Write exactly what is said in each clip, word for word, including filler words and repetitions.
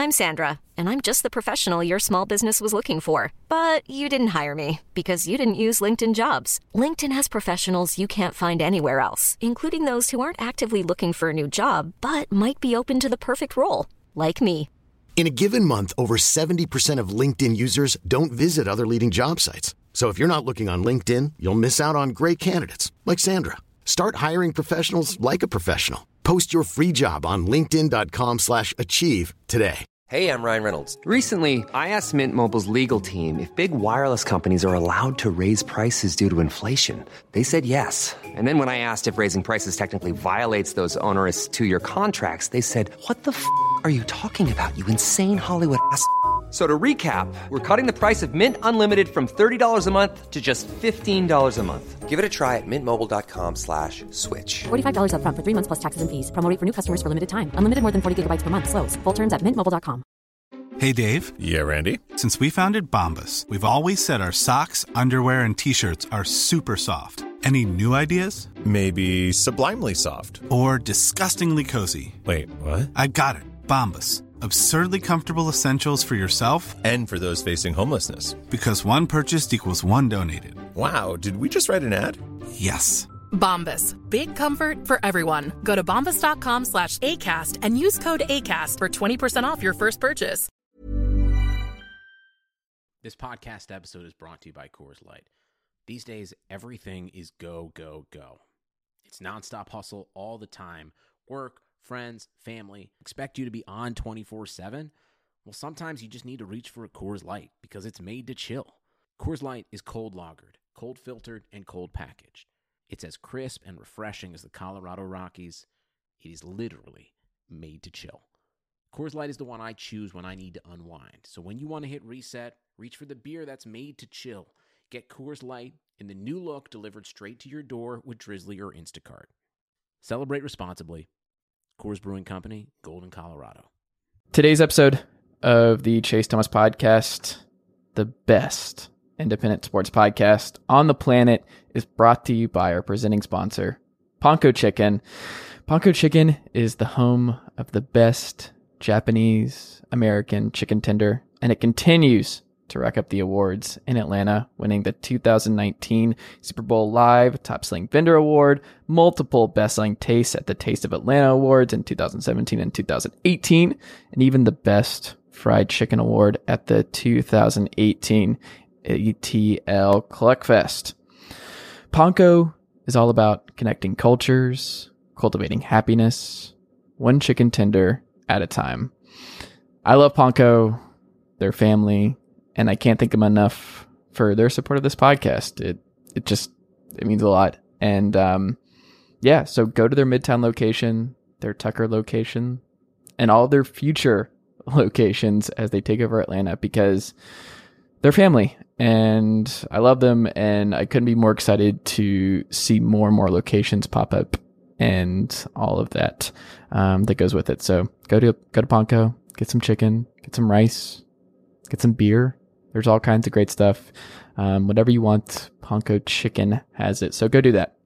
I'm Sandra, and I'm just the professional your small business was looking for. But you didn't hire me because you didn't use LinkedIn Jobs. LinkedIn has professionals you can't find anywhere else, including those who aren't actively looking for a new job, but might be open to the perfect role, like me. In a given month, over seventy percent of LinkedIn users don't visit other leading job sites. So if you're not looking on LinkedIn, you'll miss out on great candidates like Sandra. Start hiring professionals like a professional. Post your free job on linkedin dot com slash achieve today. Hey, I'm Ryan Reynolds. Recently, I asked Mint Mobile's legal team if big wireless companies are allowed to raise prices due to inflation. They said yes. And then when I asked if raising prices technically violates those onerous two-year contracts, they said, what the f*** are you talking about, you insane Hollywood ass f- So to recap, we're cutting the price of Mint Unlimited from thirty dollars a month to just fifteen dollars a month. Give it a try at mintmobile.com slash switch. forty-five dollars up front for three months plus taxes and fees. Promo rate for new customers for limited time. Unlimited more than forty gigabytes per month. Slows full terms at mint mobile dot com. Hey, Dave. Yeah, Randy. Since we founded Bombas, we've always said our socks, underwear, and T-shirts are super soft. Any new ideas? Maybe sublimely soft. Or disgustingly cozy. Wait, what? I got it. Bombas. Absurdly comfortable essentials for yourself and for those facing homelessness. Because one purchased equals one donated. Wow, did we just write an ad? Yes. Bombas. Big comfort for everyone. Go to bombas.com slash ACAST and use code ACAST for twenty percent off your first purchase. This podcast episode is brought to you by Coors Light. These days, everything is go, go, go. It's nonstop hustle all the time. Work, friends, family, expect you to be on twenty-four seven? Well, sometimes you just need to reach for a Coors Light because it's made to chill. Coors Light is cold lagered, cold filtered, and cold packaged. It's as crisp and refreshing as the Colorado Rockies. It is literally made to chill. Coors Light is the one I choose when I need to unwind. So when you want to hit reset, reach for the beer that's made to chill. Get Coors Light in the new look delivered straight to your door with Drizzly or Instacart. Celebrate responsibly. Coors Brewing Company, Golden, Colorado. Today's episode of the Chase Thomas Podcast, the best independent sports podcast on the planet, is brought to you by our presenting sponsor, Ponko Chicken. Ponko Chicken is the home of the best Japanese American chicken tender, and it continues to rack up the awards in Atlanta, winning the two thousand nineteen Super Bowl Live Top Selling Vendor Award, multiple best-selling tastes at the Taste of Atlanta Awards in two thousand seventeen and two thousand eighteen, and even the Best Fried Chicken Award at the two thousand eighteen A T L Cluckfest. Ponko is all about connecting cultures, cultivating happiness, one chicken tender at a time. I love Ponko, their family, and I can't thank them enough for their support of this podcast. It it just, it means a lot. And um, yeah, so go to their Midtown location, their Tucker location, and all their future locations as they take over Atlanta, because they're family and I love them, and I couldn't be more excited to see more and more locations pop up and all of that um, that goes with it. So go to go to Ponko, get some chicken, get some rice, get some beer. There's all kinds of great stuff. Um, whatever you want, Ponko Chicken has it. So go do that.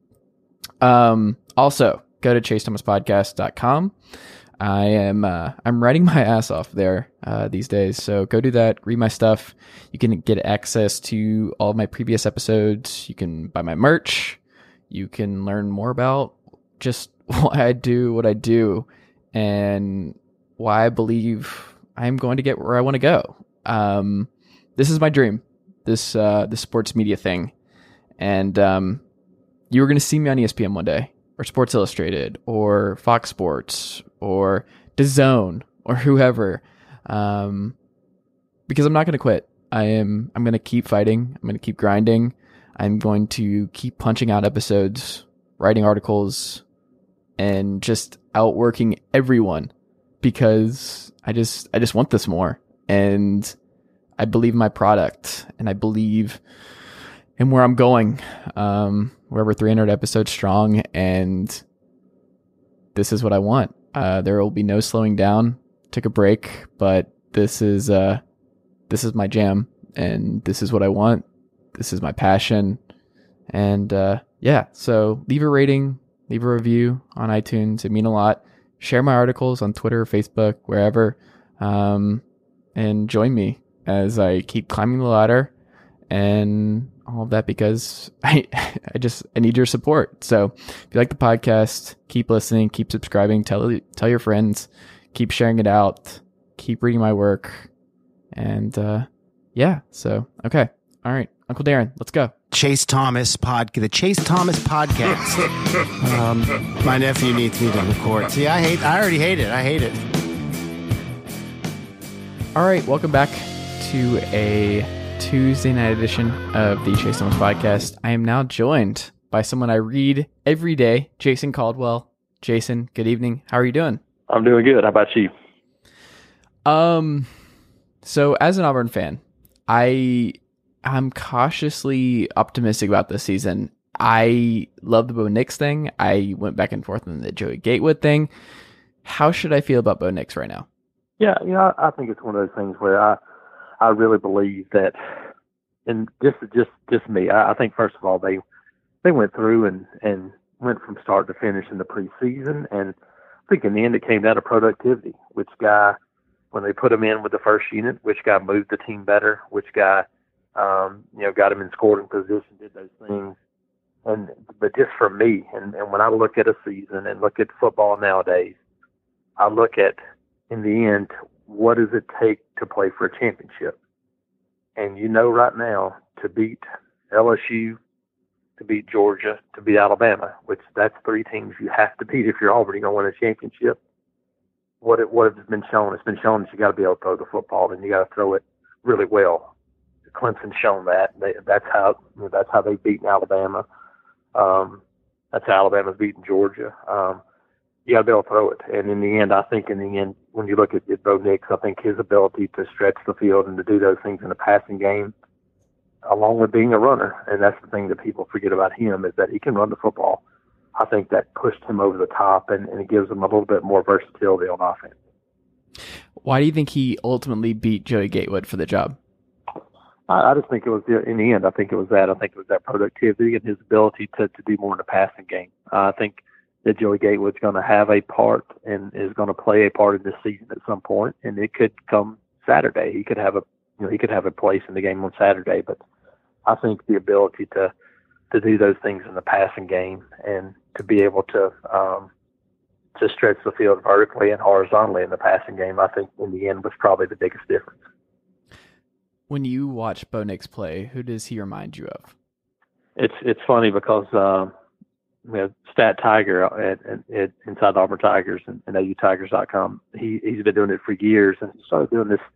Um, also, go to chase thomas podcast dot com. I am uh, I'm writing my ass off there uh, these days. So go do that. Read my stuff. You can get access to all of my previous episodes. You can buy my merch. You can learn more about just why I do what I do and why I believe I'm going to get where I want to go. Um, this is my dream, this uh, this sports media thing. And um, you were going to see me on E S P N one day, or Sports Illustrated, or Fox Sports, or DAZN, or whoever, um, because I'm not going to quit. I am. I'm going to keep fighting. I'm going to keep grinding. I'm going to keep punching out episodes, writing articles, and just outworking everyone, because I just I just want this more, and I believe in my product, and I believe in where I'm going. Um, we're over three hundred episodes strong, and this is what I want. Uh, there will be no slowing down. Took a break, but this is uh, this is my jam, and this is what I want. This is my passion, and uh, yeah. So leave a rating, leave a review on iTunes. It means a lot. Share my articles on Twitter, Facebook, wherever. um, and join me as I keep climbing the ladder and all of that, because I I just I need your support. So if you like the podcast, keep listening, keep subscribing, tell tell your friends, keep sharing it out, keep reading my work, and uh, yeah. So okay, all right, Uncle Darren, let's go. Chase Thomas pod, the Chase Thomas podcast. um, my nephew needs me to record. See, I hate. I already hate it. I hate it. All right, welcome back to a Tuesday night edition of the Chase Thomas podcast. I am now joined by someone I read every day, Jason Caldwell. Jason, good evening. How are you doing? I'm doing good. How about you? Um, so as an Auburn fan, I I'm cautiously optimistic about this season. I love the Bo Nix thing. I went back and forth on the Joey Gatewood thing. How should I feel about Bo Nix right now? Yeah, you know, I think it's one of those things where I, I really believe that, and just just just me, I, I think first of all they they went through and, and went from start to finish in the preseason, and I think in the end it came down to productivity. Which guy, when they put him in with the first unit, which guy moved the team better, which guy, um, you know, got him in scoring position, did those things. And but just for me, and, and when I look at a season and look at football nowadays, I look at, in the end, what does it take to play for a championship? And you know right now, to beat L S U, to beat Georgia, to beat Alabama, which that's three teams you have to beat if you're already going to win a championship. What it, what has been shown? It's been shown that you got to be able to throw the football, and you got to throw it really well. Clemson's shown that. They, that's how you know, that's how they've beaten Alabama. Um, that's how Alabama's beaten Georgia. Um, you got to be able to throw it. And in the end, I think in the end, when you look at, at Bo Nix, I think his ability to stretch the field and to do those things in the passing game, along with being a runner, and that's the thing that people forget about him, is that he can run the football. I think that pushed him over the top, and, and it gives him a little bit more versatility on offense. Why do you think he ultimately beat Joey Gatewood for the job? I, I just think it was, in the end, I think it was that. I think it was that productivity and his ability to, to do more in the passing game. Uh, I think that Joey Gatewood's going to have a part and is going to play a part in this season at some point, and it could come Saturday. He could have a, you know, he could have a place in the game on Saturday, but I think the ability to, to do those things in the passing game and to be able to, um, to stretch the field vertically and horizontally in the passing game, I think in the end was probably the biggest difference. When you watch Bo Nix play, who does he remind you of? It's it's funny because uh, we have Stat Tiger at, at, at Inside Auburn Tigers and, and A U Tigers dot com. He he's been doing it for years, and he started doing this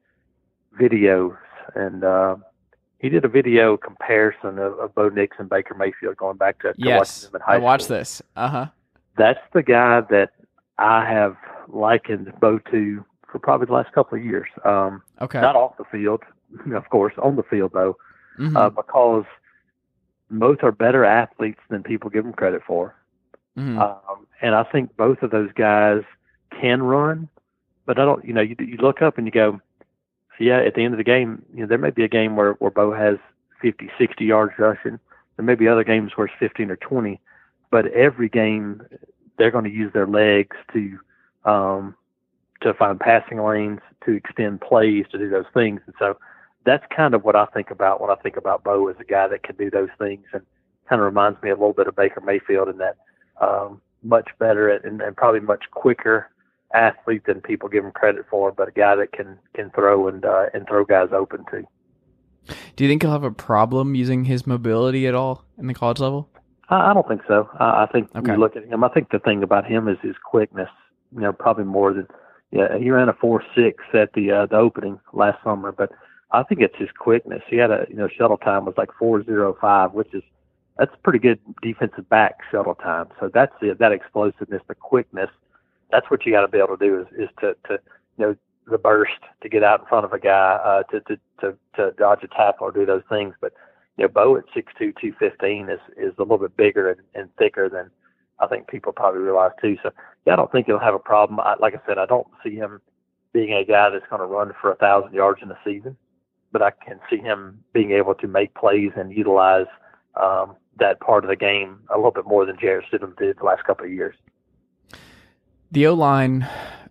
videos, and uh, he did a video comparison of, of Bo Nix and Baker Mayfield going back to, to yes, watching them in high I watched school. this. Uh huh. That's the guy that I have likened Bo to for probably the last couple of years. Um, okay. Not off the field, of course, on the field though, mm-hmm. uh, because both are better athletes than people give them credit for. Mm-hmm. Um, and I think both of those guys can run, but I don't, you know, you, you look up and you go, yeah, at the end of the game, you know, there may be a game where, where Bo has fifty, sixty yards rushing. There may be other games where it's fifteen or twenty, but every game they're going to use their legs to, um, to find passing lanes, to extend plays, to do those things. And so that's kind of what I think about when I think about Bo, as a guy that can do those things, and kind of reminds me a little bit of Baker Mayfield in that um, much better at, and, and probably much quicker athlete than people give him credit for, but a guy that can, can throw and, uh, and throw guys open too. Do you think he'll have a problem using his mobility at all in the college level? I, I don't think so. I, I think okay. you look at him, I think the thing about him is his quickness, you know, probably more than, yeah, he ran a four six at the, uh, the opening last summer, but I think it's his quickness. He had a, you know, shuttle time was like four oh five, which is, that's pretty good defensive back shuttle time. So that's it, that explosiveness, the quickness. That's what you got to be able to do is, is to, to, you know, the burst, to get out in front of a guy, uh, to, to, to, to dodge a tackle or do those things. But, you know, Bo at six two, two fifteen is, is a little bit bigger and, and thicker than I think people probably realize too. So, yeah, I don't think he'll have a problem. I, like I said, I don't see him being a guy that's going to run for a thousand yards in a season, but I can see him being able to make plays and utilize um, that part of the game a little bit more than Jarrett Stidham did the last couple of years. The O-line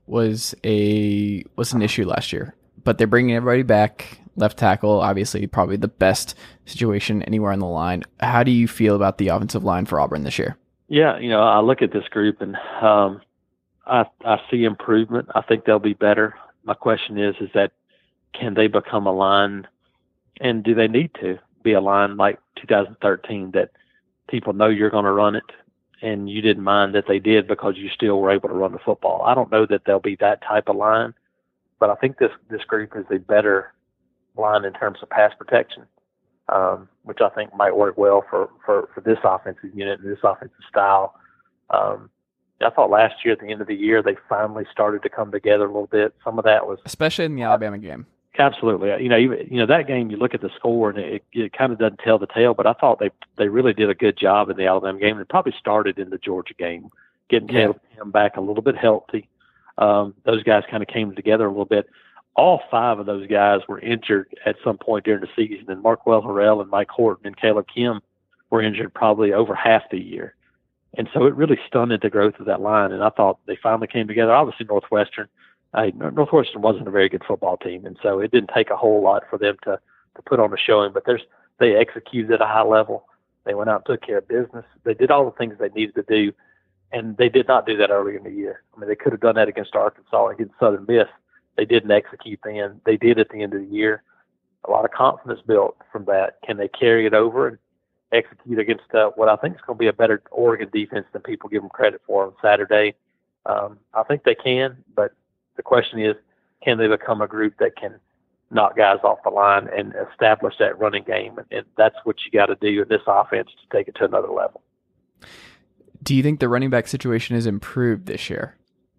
was a was an issue last year, but they're bringing everybody back. Left tackle, obviously, probably the best situation anywhere on the line. How do you feel about the offensive line for Auburn this year? Yeah, you know, I look at this group and um, I I see improvement. I think they'll be better. My question is, is that can they become a line, and do they need to be a line like two thousand thirteen that people know you're going to run it, and you didn't mind that they did because you still were able to run the football? I don't know that they'll be that type of line, but I think this this group is a better line in terms of pass protection, um, which I think might work well for, for, for this offensive unit and this offensive style. Um, I thought last year at the end of the year they finally started to come together a little bit. Some of that was especially in the Alabama game. Absolutely, you know, you, you know that game. You look at the score and it, it kind of doesn't tell the tale. But I thought they they really did a good job in the Alabama game. It probably started in the Georgia game, getting yeah. Caleb Kim back a little bit healthy. Um, those guys kind of came together a little bit. All five of those guys were injured at some point during the season, and Marquel Harrell and Mike Horton and Caleb Kim were injured probably over half the year. And so it really stunted the growth of that line, and I thought they finally came together. Obviously, Northwestern, uh, Northwestern wasn't a very good football team, and so it didn't take a whole lot for them to, to put on a showing, but there's they executed at a high level. They went out and took care of business. They did all the things they needed to do, and they did not do that earlier in the year. I mean, they could have done that against Arkansas and against Southern Miss. They didn't execute then. They did at the end of the year. A lot of confidence built from that. Can they carry it over and execute against uh, what I think is going to be a better Oregon defense than people give them credit for on Saturday? Um, I think they can, but the question is, can they become a group that can knock guys off the line and establish that running game? And, and that's what you got to do in this offense to take it to another level. Do you think the running back situation has improved this year?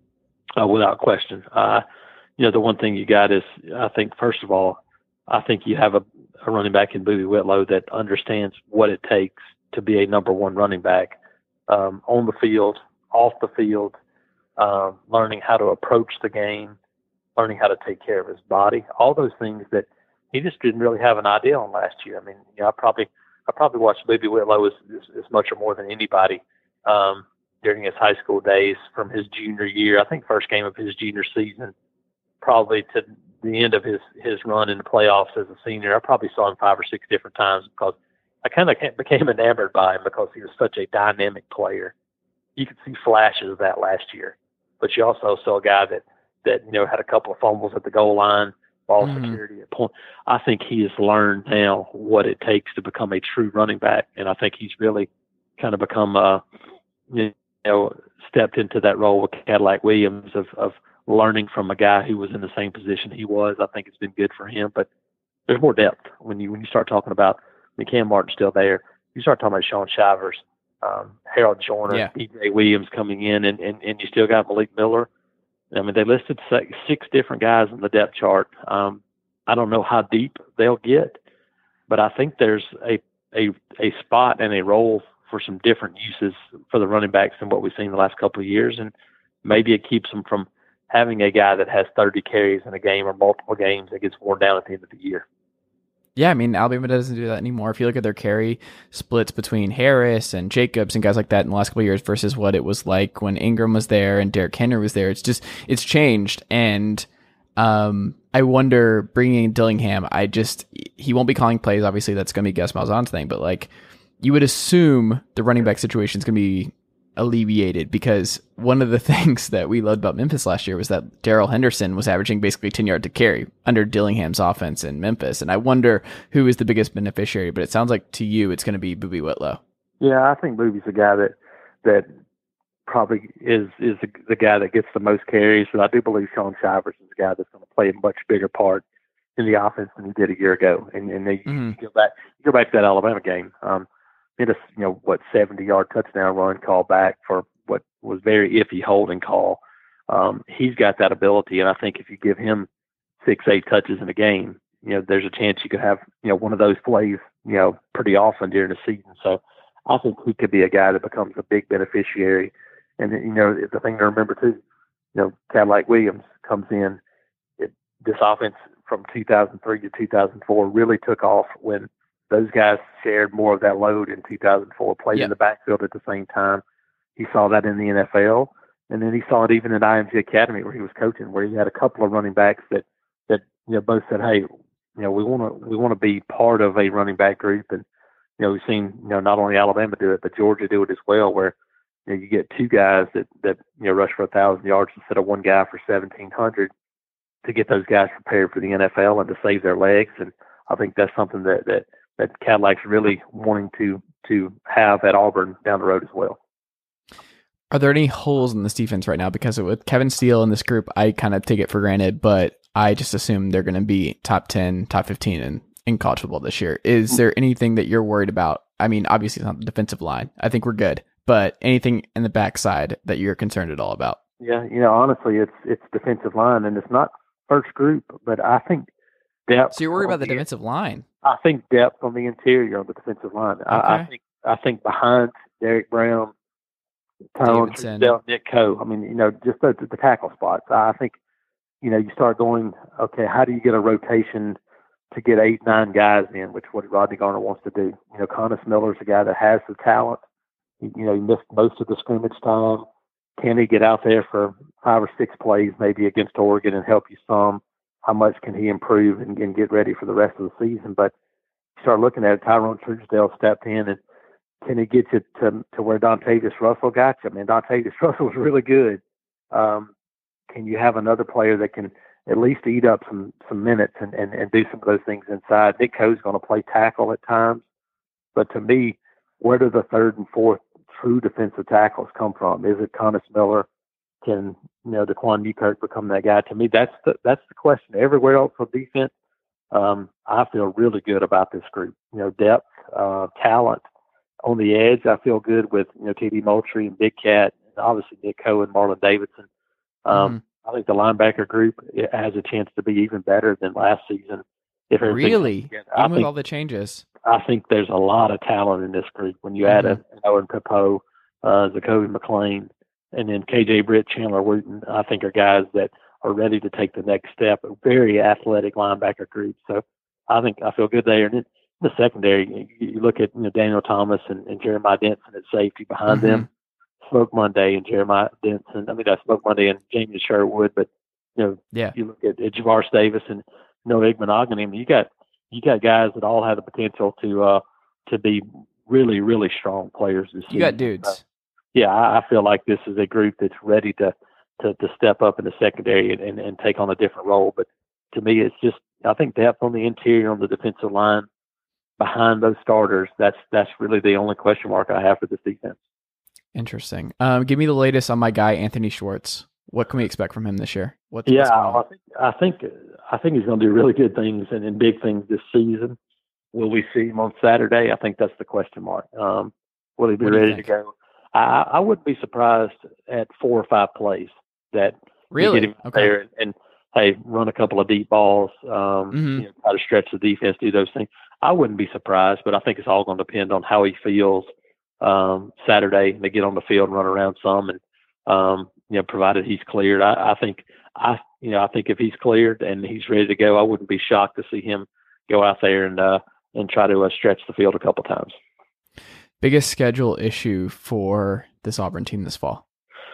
Uh, without question. Uh, You know, the one thing you got is, I think, first of all, I think you have a, a running back in Boobie Whitlow that understands what it takes to be a number one running back um, on the field, off the field, um, learning how to approach the game, learning how to take care of his body, all those things that he just didn't really have an idea on last year. I mean, you know, I probably I probably watched Boobie Whitlow as, as, as much or more than anybody um, during his high school days from his junior year. I think first game of his junior season, probably to the end of his, his run in the playoffs as a senior. I probably saw him five or six different times because I kind of became enamored by him because he was such a dynamic player. You could see flashes of that last year, but you also saw a guy that, that, you know, had a couple of fumbles at the goal line, ball mm-hmm. security at point. I think he has learned now what it takes to become a true running back. And I think he's really kind of become, uh, you know, stepped into that role with Cadillac Williams of, of, learning from a guy who was in the same position he was. I think it's been good for him, but there's more depth when you when you start talking about, I mean, Cam Martin's still there. You start talking about Shaun Shivers, um, Harold Joyner, yeah. D J Williams coming in, and, and, and you still got Malik Miller. I mean, they listed six different guys on the depth chart. Um, I don't know how deep they'll get, but I think there's a, a, a spot and a role for some different uses for the running backs than what we've seen the last couple of years, and maybe it keeps them from having a guy that has thirty carries in a game or multiple games that gets worn down at the end of the year. Yeah, I mean, Alabama doesn't do that anymore. If you look at their carry splits between Harris and Jacobs and guys like that in the last couple of years versus what it was like when Ingram was there and Derrick Henry was there, it's just, it's changed. And um, I wonder, bringing in Dillingham, I just, he won't be calling plays. Obviously, that's going to be Gus Malzahn's thing, but like, you would assume the running back situation is going to be alleviated, because one of the things that we loved about Memphis last year was that Darrell Henderson was averaging basically ten yards to carry under Dillingham's offense in Memphis. And I wonder who is the biggest beneficiary, but it sounds like to you it's going to be Boobie Whitlow. Yeah, I think Boobie's the guy that that probably is is the, the guy that gets the most carries, but I do believe Shaun Shivers is the guy that's going to play a much bigger part in the offense than he did a year ago. And, and they mm-hmm. you go back you go back to that Alabama game. Um, Hit a you know what seventy yard touchdown run call back for what was very iffy holding call. Um, he's got that ability, and I think if you give him six eight touches in a game, you know there's a chance you could have you know one of those plays you know pretty often during the season. So I think he could be a guy that becomes a big beneficiary. And you know the thing to remember too, you know Cadillac Williams comes in. It, this offense from two thousand three to two thousand four really took off when those guys shared more of that load in two thousand four, played yep. in the backfield at the same time. He saw that in the N F L. And then he saw it even at I M G Academy where he was coaching, where he had a couple of running backs that, that you know, both said, hey, you know, we want to we want to be part of a running back group. And, you know, we've seen, you know, not only Alabama do it, but Georgia do it as well, where, you know, you get two guys that, that you know, rush for a thousand yards instead of one guy for seventeen hundred to get those guys prepared for the N F L and to save their legs. And I think that's something that, that, that Cadillac's really wanting to, to have at Auburn down the road as well. Are there any holes in this defense right now? Because with Kevin Steele in this group, I kind of take it for granted, but I just assume they're going to be top ten, top fifteen in, in college football this year. Is there anything that you're worried about? I mean, obviously it's not the defensive line. I think we're good, but anything in the backside that you're concerned at all about? Yeah, you know, honestly, it's it's defensive line, and it's not first group, but I think depth. So you're worried about the defensive line? I think depth on the interior of the defensive line. Okay. I, I think I think behind Derek Brown, Tyrone Truesdale, Nick Coe. I mean, you know, just the, the tackle spots. I think, you know, you start going, okay, how do you get a rotation to get eight, nine guys in, which is what Rodney Garner wants to do. You know, Connis Miller's a guy that has the talent. He, you know, he missed most of the scrimmage time. Can he get out there for five or six plays maybe against Oregon and help you some? How much can he improve and, and get ready for the rest of the season? But you start looking at it, Tyrone Truesdale stepped in, and can he get you to to where Dontavius Russell got you? I mean, Dontavius Russell was really good. Um, can you have another player that can at least eat up some some minutes and, and, and do some of those things inside? Nick Coe's going to play tackle at times. But to me, where do the third and fourth true defensive tackles come from? Is it Connis Miller? Can, you know, Daquan Newkirk become that guy? To me, that's the that's the question. Everywhere else on defense, um, I feel really good about this group. You know, depth, uh, talent. On the edge, I feel good with, you know, T D Moultrie and Big Cat, and obviously Nick Coe and Marlon Davidson. Um, mm-hmm. I think the linebacker group has a chance to be even better than last season. If really? Even I with think, all the changes? I think there's a lot of talent in this group. When you mm-hmm. add a, an Owen Popo, uh, Zakoby McClain, and then K J Britt, Chandler Wooten, I think are guys that are ready to take the next step. A very athletic linebacker group. So I think I feel good there. And then the secondary, you look at, you know, Daniel Thomas and, and Jeremiah Denson at safety behind mm-hmm. them. Smoke Monday and Jeremiah Denson. I mean, I Smoke Monday and Jamie Sherwood, but, you know, yeah. you look at, at Javaris Davis and Noah Igbenogany. I mean, you got you got guys that all have the potential to uh, to be really, really strong players this season. You got dudes. Uh, yeah, I, I feel like this is a group that's ready to to, to step up in the secondary and, and, and take on a different role. But to me, it's just, I think depth on the interior, on the defensive line, behind those starters, that's that's really the only question mark I have for this defense. Interesting. Um, give me the latest on my guy Anthony Schwartz. What can we expect from him this year? What's, yeah, what's I think I think I think he's going to do really good things and, and big things this season. Will we see him on Saturday? I think that's the question mark. Um, will he be ready to go? I, I wouldn't be surprised at four or five plays that really get him okay. there and, and hey, run a couple of deep balls, um, mm-hmm. you know, try to stretch the defense, do those things. I wouldn't be surprised, but I think it's all going to depend on how he feels um, Saturday. They get on the field and run around some, and um, you know, provided he's cleared. I, I think I, you know, I think if he's cleared and he's ready to go, I wouldn't be shocked to see him go out there and uh, and try to uh, stretch the field a couple times. Biggest schedule issue for this Auburn team this fall?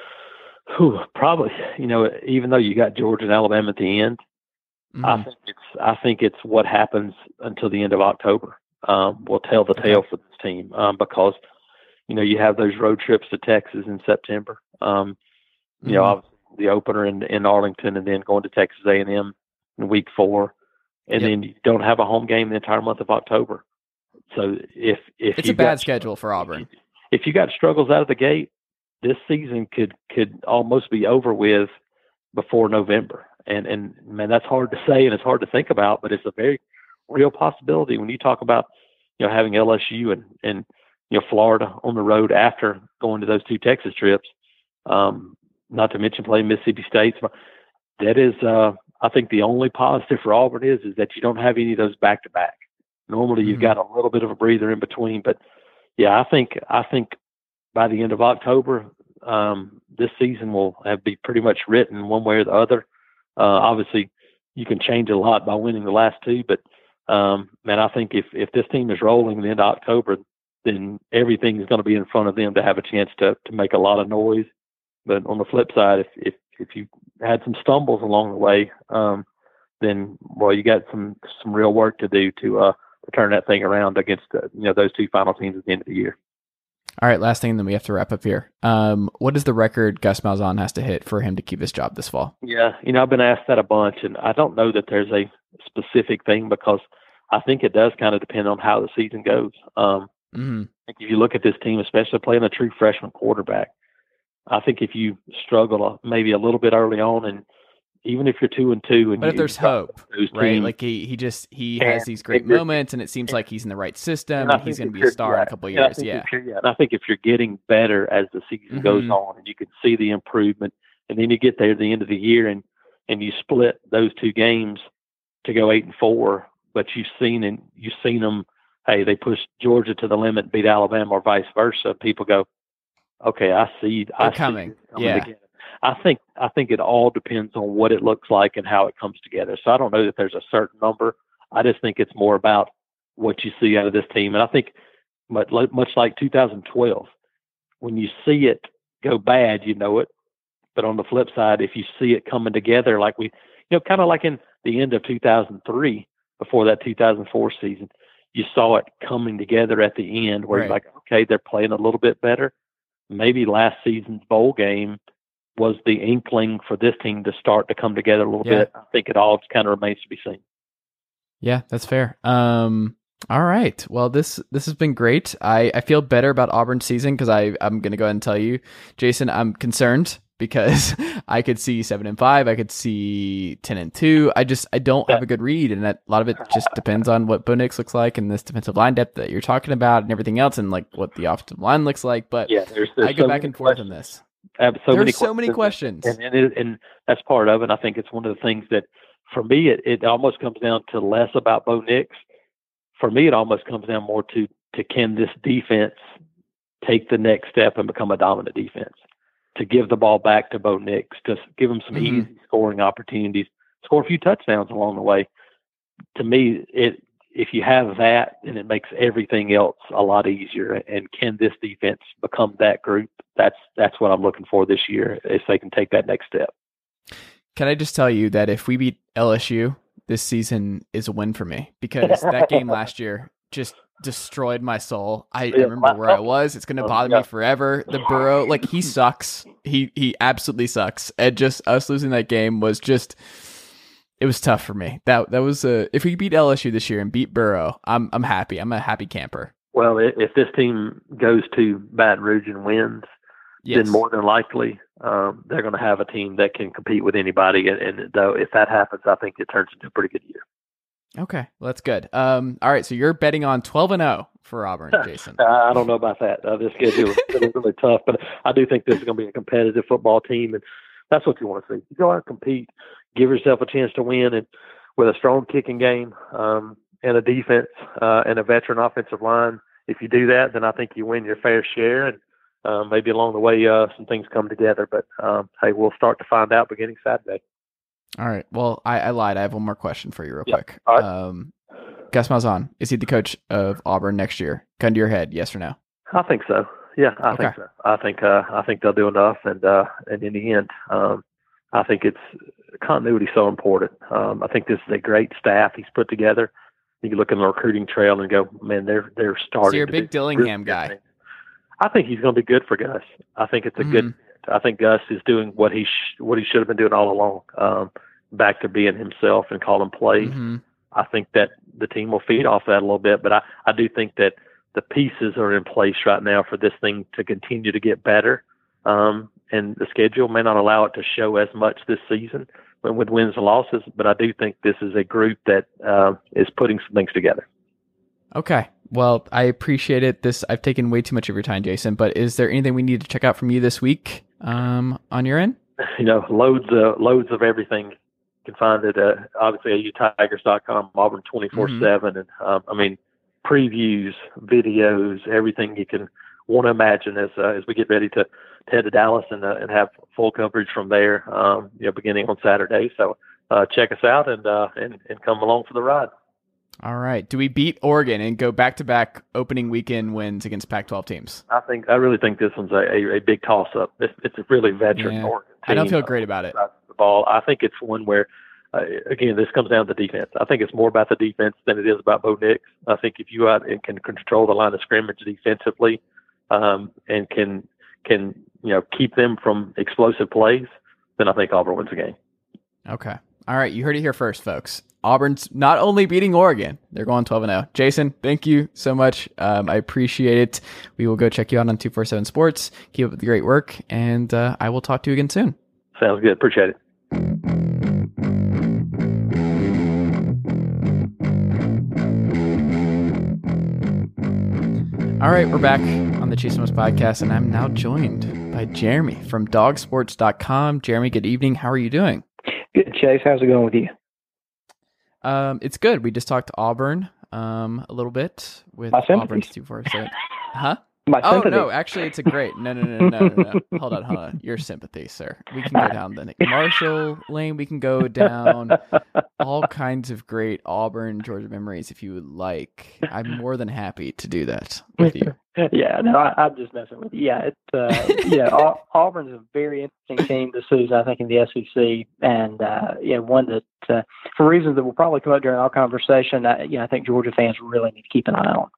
Whew, probably, you know, even though you got Georgia and Alabama at the end. Mm-hmm. I think it's I think it's what happens until the end of October um, will tell the tale for this team um, because you know you have those road trips to Texas in September. Um, you mm-hmm. know, obviously the opener in in Arlington, and then going to Texas A and M in week four, and yep. then you don't have a home game the entire month of October. So if if it's a bad got, schedule for Auburn, if you got struggles out of the gate, this season could could almost be over with before November. And, and man, that's hard to say and it's hard to think about, but it's a very real possibility when you talk about, you know, having L S U and, and, you know, Florida on the road after going to those two Texas trips, um, not to mention playing Mississippi State. That is, uh, I think the only positive for Auburn is, is that you don't have any of those back to back. Normally you've mm-hmm. got a little bit of a breather in between, but yeah, I think, I think by the end of October, um, this season will have be pretty much written one way or the other. Uh, obviously, you can change a lot by winning the last two, but um, man, I think if, if this team is rolling at the end of October, then everything is going to be in front of them to have a chance to to make a lot of noise But on the flip side, if if if you had some stumbles along the way, um, then well, you got some some real work to do to uh to turn that thing around against uh, you know those two final teams at the end of the year. All right, last thing, then we have to wrap up here. Um, what is the record Gus Malzahn has to hit for him to keep his job this fall? Yeah, you know, I've been asked that a bunch, and I don't know that there's a specific thing because I think it does kind of depend on how the season goes. Um, mm-hmm. I think if you look at this team, especially playing a true freshman quarterback, I think if you struggle maybe a little bit early on, and even if you're two and two, and but you, if there's hope, right? teams, like he he just he and has these great moments, and it seems like he's in the right system, and, and he's going to be a star yeah, in a couple of yeah, years. Yeah, yeah, and I think if you're getting better as the season mm-hmm. goes on, and you can see the improvement, and then you get there at the end of the year, and and you split those two games to go eight and four, but you've seen and you've seen them. Hey, they pushed Georgia to the limit, beat Alabama, or vice versa. People go, okay, I see. They're I coming. See it coming yeah. together. I think I think it all depends on what it looks like and how it comes together. So I don't know that there's a certain number. I just think it's more about what you see out of this team. And I think much, much like two thousand twelve, when you see it go bad, you know it. But on the flip side, if you see it coming together, like we, you know, kind of like in the end of two thousand three, before that two thousand four season, you saw it coming together at the end where right. you're like, okay, they're playing a little bit better. Maybe last season's bowl game was the inkling for this team to start to come together a little yeah. bit. I think it all just kind of remains to be seen. Yeah, that's fair. Um, all right. Well, this this has been great. I, I feel better about Auburn's season because I I'm going to go ahead and tell you, Jason, I'm concerned because I could see seven and five. I could see ten and two. I just I don't have a good read, and that a lot of it just depends on what Bo Nix looks like and this defensive line depth that you're talking about and everything else, and like what the offensive line looks like. But yeah, there's, there's I go so back and forth questions. on this. I so There's many so many questions, and and, it, and that's part of it. I think it's one of the things that, for me, it, it almost comes down to less about Bo Nix. For me, it almost comes down more to to can this defense take the next step and become a dominant defense, to give the ball back to Bo Nix, to give him some mm-hmm. easy scoring opportunities, score a few touchdowns along the way. To me, it if you have that, then it makes everything else a lot easier. And can this defense become that group? That's that's what I'm looking for this year, if they can take that next step. Can I just tell you that if we beat L S U, this season is a win for me, because that game last year just destroyed my soul. I, I remember where I was. It's going to bother me forever. The Burrow, like, he sucks. He he absolutely sucks. And just us losing that game was just, it was tough for me. That that was a, if we beat L S U this year and beat Burrow, I'm I'm happy. I'm a happy camper. Well, if this team goes to Baton Rouge and wins, yes. then more than likely um, they're going to have a team that can compete with anybody. And, and though if that happens, I think it turns into a pretty good year. Okay, well, that's good. Um, all right, so you're betting on twelve and oh for Auburn, Jason. I don't know about that. Uh, this schedule is really, really tough, but I do think this is going to be a competitive football team, and that's what you want to see. You go out and compete, give yourself a chance to win, and with a strong kicking game um, and a defense uh, and a veteran offensive line, if you do that, then I think you win your fair share, and uh, maybe along the way uh, some things come together. But, um, hey, we'll start to find out beginning Saturday. All right. Well, I, I lied. I have one more question for you real yep. quick. All right. Um, Gus Malzahn, is he the coach of Auburn next year? Gun to your head, yes or no? I think so. Yeah, I okay. think so. I think uh, I think they'll do enough, and uh, and in the end, um, I think it's continuity is so important. Um, I think this is a great staff he's put together. You can look in the recruiting trail and go, man, they're they're starting. So you're a big Dillingham guy. Things. I think he's going to be good for Gus. I think it's a mm-hmm. good. I think Gus is doing what he sh- what he should have been doing all along. Um, back to being himself and calling plays. Mm-hmm. I think that the team will feed off that a little bit, but I, I do think that the pieces are in place right now for this thing to continue to get better. Um, and the schedule may not allow it to show as much this season with wins and losses, but I do think this is a group that uh, is putting some things together. Okay. Well, I appreciate it. This I've taken way too much of your time, Jason, but is there anything we need to check out from you this week um, on your end? You know, loads of, loads of everything. You can find it uh, obviously at U Tigers dot com, Auburn twenty-four seven. And um, I mean, previews, videos, everything you can want to imagine as uh, as we get ready to, to head to Dallas and uh, and have full coverage from there, um, you know, beginning on Saturday. So uh, check us out and, uh, and and come along for the ride. All right. Do we beat Oregon and go back-to-back opening weekend wins against Pac twelve teams? I think I really think this one's a, a, a big toss-up. It's, it's a really veteran yeah. Oregon team. I don't feel great about it. The ball. I think it's one where, uh, again, this comes down to defense. I think it's more about the defense than it is about Bo Nix. I think if you out and can control the line of scrimmage defensively, um, and can can you know keep them from explosive plays, then I think Auburn wins the game. Okay. All right. You heard it here first, folks. Auburn's not only beating Oregon, they're going twelve and oh. Jason, thank you so much. Um, I appreciate it. We will go check you out on two forty-seven Sports. Keep up the great work, and uh, I will talk to you again soon. Sounds good. Appreciate it. All right, we're back on the Chase Thomas podcast, and I'm now joined by Jeremy from dog sports dot com. Jeremy, good evening. How are you doing? Good, Chase. How's it going with you? Um, it's good. We just talked to Auburn um, a little bit with Auburn's two forty-seven. Huh? My oh, sympathy. no, actually, it's a great. No, no, no, no, no, no. Hold on, hold on. Your sympathy, sir. We can go down the Nick Marshall lane. We can go down all kinds of great Auburn, Georgia memories if you would like. I'm more than happy to do that with you. Yeah, no, I, I'm just messing with you. Yeah, it's, uh, yeah, Au- Auburn's a very interesting team this season, I think, in the S E C, and uh, yeah, one that, uh, for reasons that will probably come up during our conversation, I, you know, I think Georgia fans really need to keep an eye on.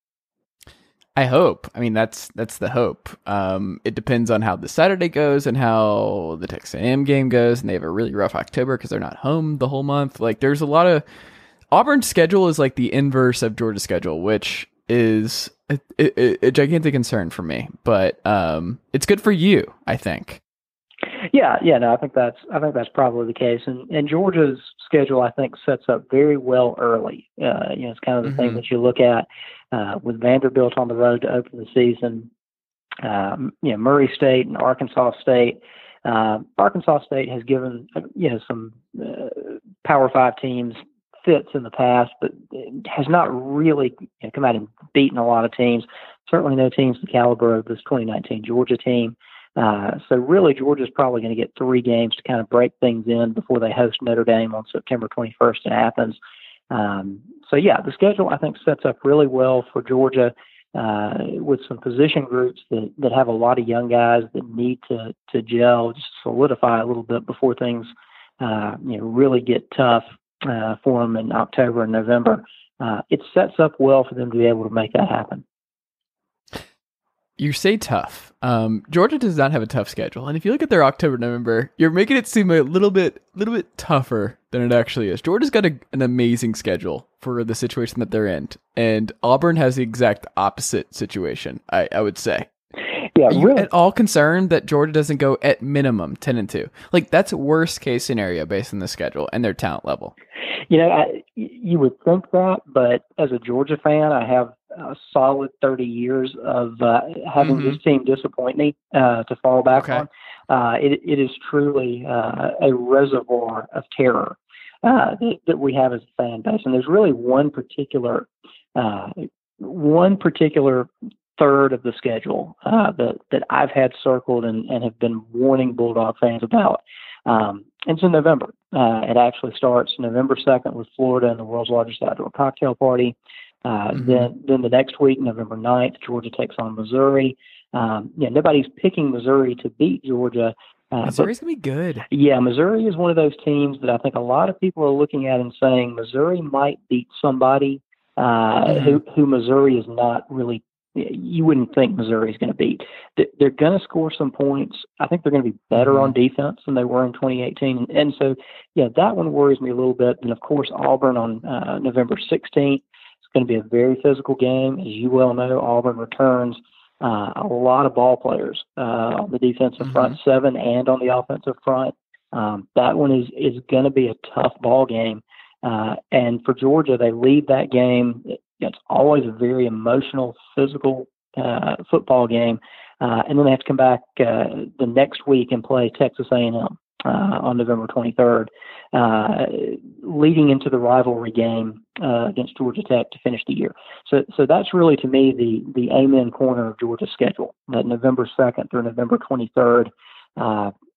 I hope. I mean, that's that's the hope. Um, it depends on how the Saturday goes and how the Texas A and M game goes, and they have a really rough October because they're not home the whole month. Like, there's a lot of Auburn's schedule is like the inverse of Georgia's schedule, which is a, a, a gigantic concern for me. But um, it's good for you, I think. Yeah, yeah, no, I think that's I think that's probably the case, and and Georgia's schedule I think sets up very well early. Uh, you know, it's kind of the mm-hmm. thing that you look at uh, with Vanderbilt on the road to open the season. Um, you know, Murray State and Arkansas State. Uh, Arkansas State has given you know some uh, Power Five teams fits in the past, but has not really you know, come out and beaten a lot of teams. Certainly no teams the caliber of this twenty nineteen Georgia team. Uh, so really, Georgia's probably going to get three games to kind of break things in before they host Notre Dame on September twenty-first in Athens. Um, so yeah, the schedule I think sets up really well for Georgia uh, with some position groups that, that have a lot of young guys that need to to gel, just solidify a little bit before things uh, you know really get tough uh, for them in October and November. Uh, it sets up well for them to be able to make that happen. You say tough. Um, Georgia does not have a tough schedule, and if you look at their October, November, you're making it seem a little bit, little bit tougher than it actually is. Georgia's got a, an amazing schedule for the situation that they're in, and Auburn has the exact opposite situation. I, I would say. Yeah, Are you really? at all concerned that Georgia doesn't go at minimum ten and two? Like, that's worst case scenario based on the schedule and their talent level. You know, I, you would think that, but as a Georgia fan, I have a solid thirty years of uh, having mm-hmm. this team disappoint me uh, to fall back okay. on. Uh, it, it is truly uh, a reservoir of terror uh, that, that we have as a fan base, and there's really one particular uh, one particular third of the schedule uh, that that I've had circled and, and have been warning Bulldog fans about. Um, it's in November. Uh, it actually starts November second with Florida and the world's largest outdoor cocktail party. Uh, mm-hmm. Then, then the next week, November ninth, Georgia takes on Missouri. Um, yeah, nobody's picking Missouri to beat Georgia. Uh, Missouri's but, gonna be good. Yeah, Missouri is one of those teams that I think a lot of people are looking at and saying Missouri might beat somebody uh, mm-hmm. who, who Missouri is not really. You wouldn't think Missouri is going to beat. They're going to score some points. I think they're going to be better on defense than they were in twenty eighteen. And so, yeah, that one worries me a little bit. And, of course, Auburn on uh, November sixteenth. It's going to be a very physical game. As you well know, Auburn returns uh, a lot of ball players uh, on the defensive mm-hmm. front seven and on the offensive front. Um, that one is, is going to be a tough ball game. Uh, and for Georgia, they lead that game. It's always a very emotional, physical uh, football game, uh, and then they have to come back uh, the next week and play Texas A and M uh, on November twenty-third, uh, leading into the rivalry game uh, against Georgia Tech to finish the year. So, so that's really to me the the amen corner of Georgia's schedule. That November second through November twenty-third. Uh,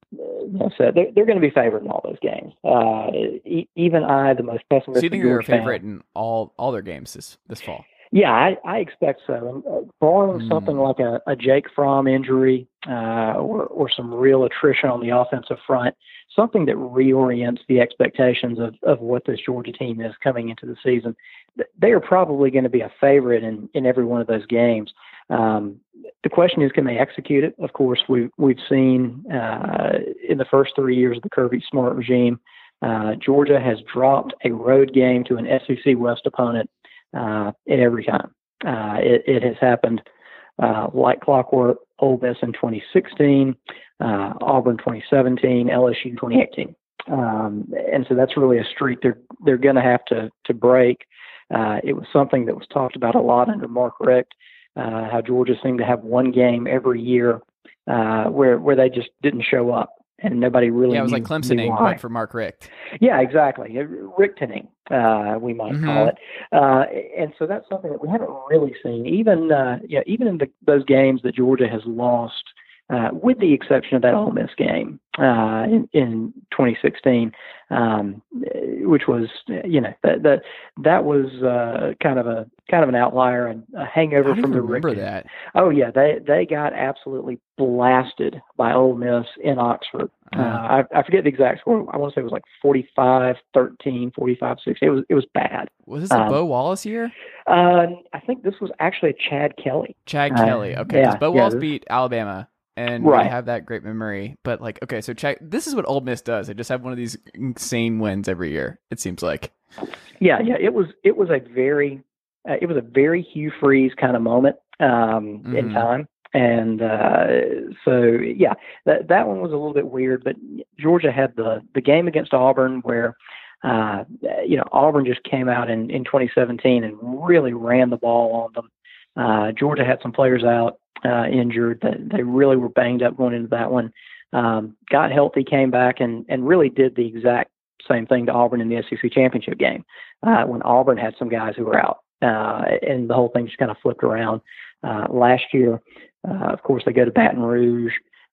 you know, so they're, they're going to be favored in all those games. Uh, e- even I, the most pessimistic. So you think they're a favorite fan, in all all their games this this fall? Yeah, I, I expect so. And, uh, barring mm. something like a, a Jake Fromm injury uh, or, or some real attrition on the offensive front, something that reorients the expectations of, of what this Georgia team is coming into the season, they are probably going to be a favorite in, in every one of those games. Um, the question is, can they execute it? Of course, we've, we've seen uh, in the first three years of the Kirby Smart regime, uh, Georgia has dropped a road game to an S E C West opponent Uh, at every time. Uh, it, it has happened uh, like clockwork. Ole Miss in twenty sixteen, uh, Auburn twenty seventeen, L S U twenty eighteen, um, and so that's really a streak they're they're going to have to to break. Uh, it was something that was talked about a lot under Mark Richt, uh, how Georgia seemed to have one game every year uh, where where they just didn't show up. And nobody really Yeah, it was knew, like Clemsoning, but for Mark Richt. Yeah, exactly. Richtoning, uh, we might mm-hmm. call it. Uh, and so that's something that we haven't really seen. Even uh, yeah, even in the, those games that Georgia has lost, uh, with the exception of that Ole Miss game uh, in, in twenty sixteen, um, which was you know that that that was uh, kind of a kind of an outlier and a hangover I from the remember Richt. that. Oh yeah, they they got absolutely blasted by Ole Miss in Oxford. Uh, I, I forget the exact score. I want to say it was like forty-five thirteen, forty-five sixteen. It was it was bad. Was this a um, Bo Wallace year? Uh, I think this was actually a Chad Kelly. Chad uh, Kelly. Okay, because yeah, Bo yeah, Wallace this... beat Alabama, and right. we have that great memory. But like, okay, so Chad, this is what Ole Miss does. They just have one of these insane wins every year. It seems like. Yeah, yeah. It was it was a very uh, it was a very Hugh Freeze kind of moment um, mm-hmm. in time. And uh, so, yeah, that that one was a little bit weird. But Georgia had the, the game against Auburn where, uh, you know, Auburn just came out in, in twenty seventeen and really ran the ball on them. Uh, Georgia had some players out uh, injured. That they really were banged up going into that one. Um, got healthy, came back, and, and really did the exact same thing to Auburn in the S E C championship game uh, when Auburn had some guys who were out. Uh, and the whole thing just kind of flipped around. Uh, last year, uh, of course, they go to Baton Rouge.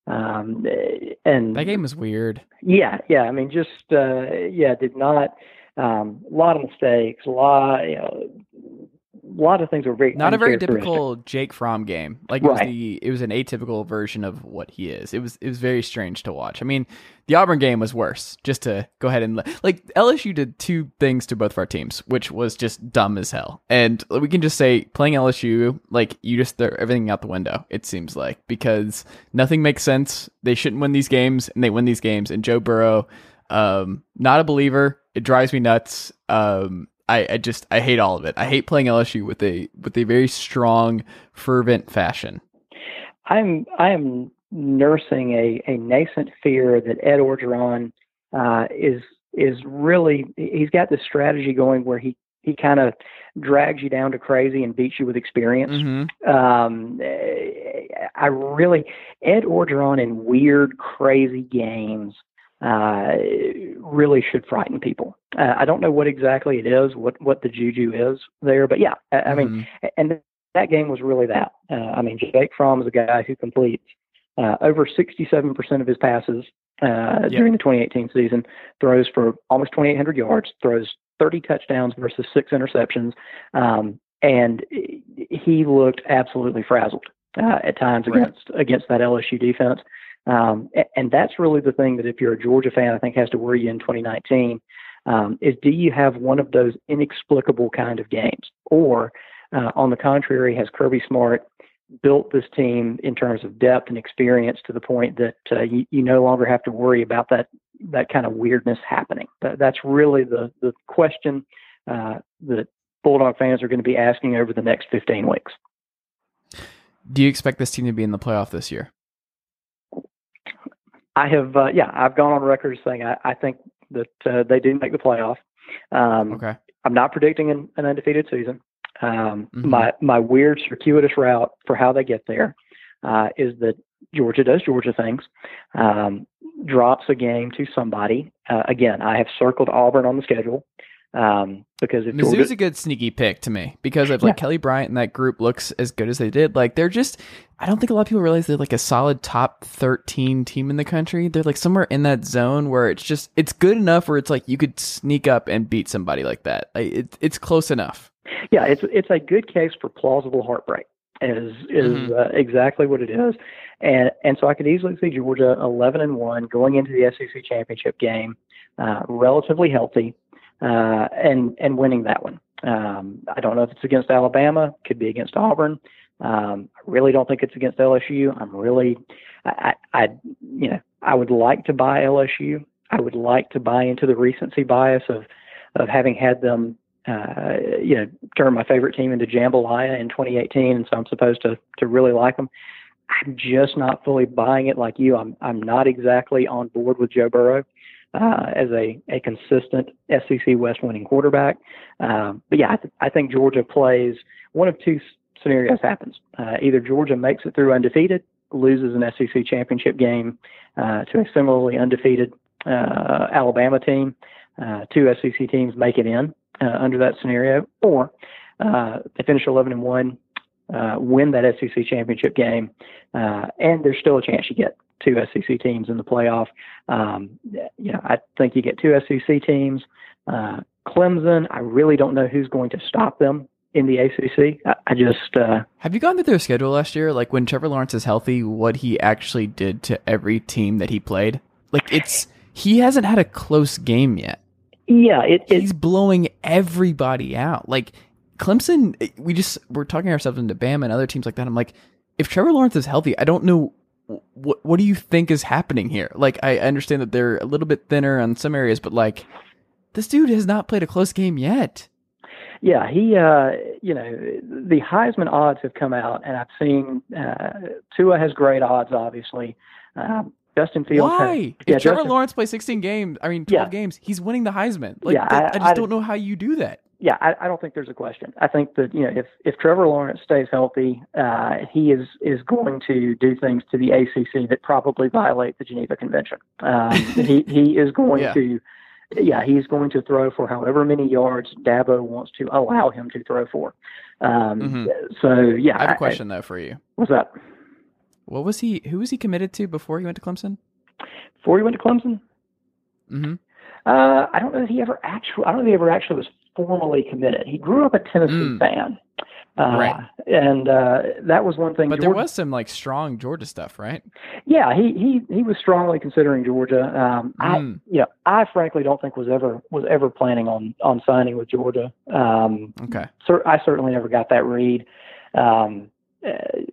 Um, and that game was weird. Yeah, yeah. I mean, just, uh, yeah, did not, um, a lot of mistakes, a lot, you know, a lot of things were very not a very typical Jake Fromm game. Like it was right. the it was an atypical version of what he is. It was it was very strange to watch. I mean, the Auburn game was worse. Just to go ahead and like L S U did two things to both of our teams, which was just dumb as hell. And we can just say playing L S U, like you just throw everything out the window. It seems like because nothing makes sense. They shouldn't win these games, and they win these games. And Joe Burrow, um, not a believer. It drives me nuts. Um. I, I just I hate all of it. I hate playing L S U with a with a very strong, fervent fashion. I'm I am nursing a, a nascent fear that Ed Orgeron uh, is is really he's got this strategy going where he, he kind of drags you down to crazy and beats you with experience. Mm-hmm. Um, I really Ed Orgeron in weird, crazy games. Uh, really should frighten people. Uh, I don't know what exactly it is, what, what the juju is there, but yeah, I, I mm-hmm. mean, and that game was really that. Uh, I mean, Jake Fromm is a guy who completes uh, over sixty-seven percent of his passes uh, yep. during the twenty eighteen season, throws for almost twenty-eight hundred yards, throws thirty touchdowns versus six interceptions, um, and he looked absolutely frazzled uh, at times right. against against that L S U defense. Um, and that's really the thing that if you're a Georgia fan, I think has to worry you in twenty nineteen, um, is do you have one of those inexplicable kind of games? Or, uh, on the contrary, has Kirby Smart built this team in terms of depth and experience to the point that uh, you, you no longer have to worry about that that kind of weirdness happening? That, that's really the, the question uh, that Bulldog fans are going to be asking over the next fifteen weeks. Do you expect this team to be in the playoff this year? I have, uh, yeah, I've gone on record saying I, I think that uh, they do make the playoff. Um, okay. I'm not predicting an, an undefeated season. Um, mm-hmm. My my weird circuitous route for how they get there uh, is that Georgia does Georgia things, um, drops a game to somebody. Uh, again, I have circled Auburn on the schedule. Um, because if Mizzou's Georgia, a good sneaky pick to me because of like Yeah. Kelly Bryant and that group looks as good as they did. Like they're just, I don't think a lot of people realize they're like a solid top thirteen team in the country. They're like somewhere in that zone where it's just, it's good enough where it's like you could sneak up and beat somebody like that. Like it, it's close enough. yeah, it's it's a good case for plausible heartbreak. Is is Mhm. uh, exactly what it is, and and so I could easily see Georgia eleven and one going into the S E C championship game, uh, relatively healthy, uh, and and winning that one. Um, I don't know if it's against Alabama, could be against Auburn. Um, I really don't think it's against L S U. I'm really, I, I, I, you know, I would like to buy L S U. I would like to buy into the recency bias of, of having had them, uh, you know, turn my favorite team into jambalaya in twenty eighteen, and so I'm supposed to to really like them. I'm just not fully buying it like you. I'm I'm not exactly on board with Joe Burrow uh, as a, a consistent S E C West winning quarterback. Um, but yeah, I, th- I think Georgia plays one of two scenarios happens. Uh, either Georgia makes it through undefeated, loses an S E C championship game uh, to a similarly undefeated uh, Alabama team. Uh, two S E C teams make it in uh, under that scenario, or uh, they finish eleven and one, uh, win that S E C championship game, uh, and there's still a chance you get two S E C teams in the playoff. Um, you know, I think you get two S E C teams. Uh, Clemson, I really don't know who's going to stop them in the A C C. I, I just uh, Have you gone through their schedule last year? Like when Trevor Lawrence is healthy, what he actually did to every team that he played? Like it's he hasn't had a close game yet. Yeah, it, it, he's blowing everybody out. Like Clemson, we just we're talking ourselves into Bama and other teams like that. I'm like, if Trevor Lawrence is healthy, I don't know what what do you think is happening here. Like I understand that they're a little bit thinner on some areas, but like this dude has not played a close game yet. Yeah, he, uh, you know, the Heisman odds have come out, and I've seen uh, Tua has great odds, obviously. Um, Justin Fields. Why? Has, if yeah, Trevor Justin, Lawrence plays sixteen games, I mean twelve yeah. games, he's winning the Heisman. Like yeah, that, I, I, I just I, don't know how you do that. Yeah, I, I don't think there's a question. I think that, you know, if, if Trevor Lawrence stays healthy, uh, he is, is going to do things to the A C C that probably violate the Geneva Convention. Um, he, he is going yeah. to, yeah, he's going to throw for however many yards Dabo wants to allow him to throw for. Um, mm-hmm. So, yeah. I have a question, I, though, for you. What's that? What was he, who was he committed to before he went to Clemson? Before he went to Clemson? Mm-hmm. Uh, I don't know if he ever actually, I don't know if he ever actually was formally committed. He grew up a Tennessee mm. fan. Uh, right. And uh, that was one thing. But Georgia, there was some like strong Georgia stuff, right? Yeah, he he he was strongly considering Georgia. Um, mm. I you know, I frankly don't think was ever was ever planning on on signing with Georgia. Um, okay. So I certainly never got that read. Um, uh,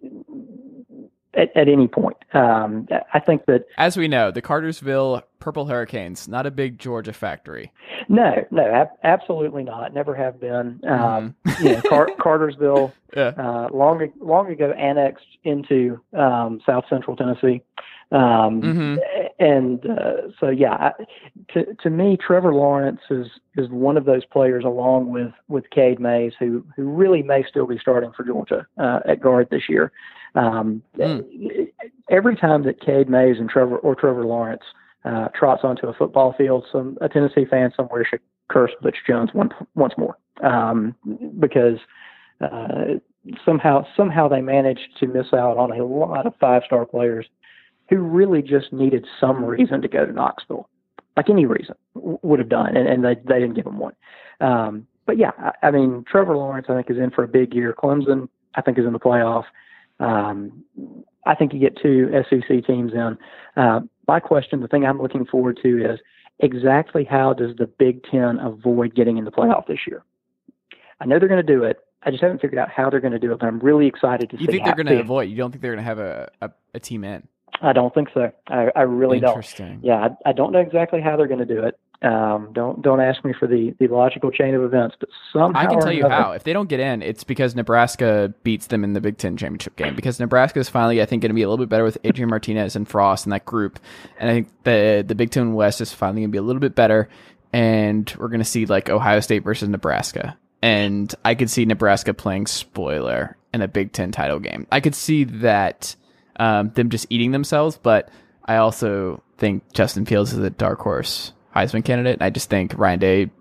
At, at any point. Um, I think that... As we know, the Cartersville Purple Hurricanes, not a big Georgia factory. No, no, ab- absolutely not. Never have been. Um, mm-hmm. you know, Car- Cartersville, yeah. uh, long, long ago annexed into um, South Central Tennessee. Um, mm-hmm. And uh, so, yeah, I, to to me, Trevor Lawrence is is one of those players along with, with Cade Mays who, who really may still be starting for Georgia uh, at guard this year. Um, mm. Every time that Cade Mays and Trevor or Trevor Lawrence uh, trots onto a football field, some a Tennessee fan somewhere should curse Butch Jones one, once more um, because uh, somehow somehow they managed to miss out on a lot of five star players who really just needed some reason to go to Knoxville, like any reason w- would have done, and, and they they didn't give them one. Um, but yeah, I, I mean Trevor Lawrence I think is in for a big year. Clemson I think is in the playoff. Um, I think you get two S E C teams in. Uh, my question, the thing I'm looking forward to is exactly how does the Big Ten avoid getting in the playoff this year? I know they're going to do it. I just haven't figured out how they're going to do it, but I'm really excited to you see. You think how they're going to avoid? You don't think they're going to have a, a, a team in? I don't think so. I, I really Interesting. don't. Yeah, I, I don't know exactly how they're going to do it. Um, don't don't ask me for the, the logical chain of events, but somehow I can tell you another, how. If they don't get in, it's because Nebraska beats them in the Big Ten championship game. Because Nebraska is finally, I think, going to be a little bit better with Adrian Martinez and Frost in that group, and I think the the Big Ten West is finally going to be a little bit better, and we're going to see like Ohio State versus Nebraska, and I could see Nebraska playing spoiler in a Big Ten title game. I could see that um, them just eating themselves, but I also think Justin Fields is a dark horse Heisman candidate. I just think Ryan Day be,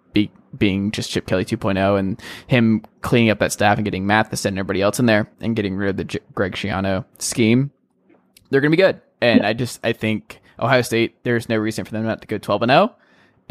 being just Chip Kelly two point oh and him cleaning up that staff and getting Mathis and everybody else in there and getting rid of the J- Greg Schiano scheme, they're going to be good. And I just, I think Ohio State, there's no reason for them not to go twelve and oh,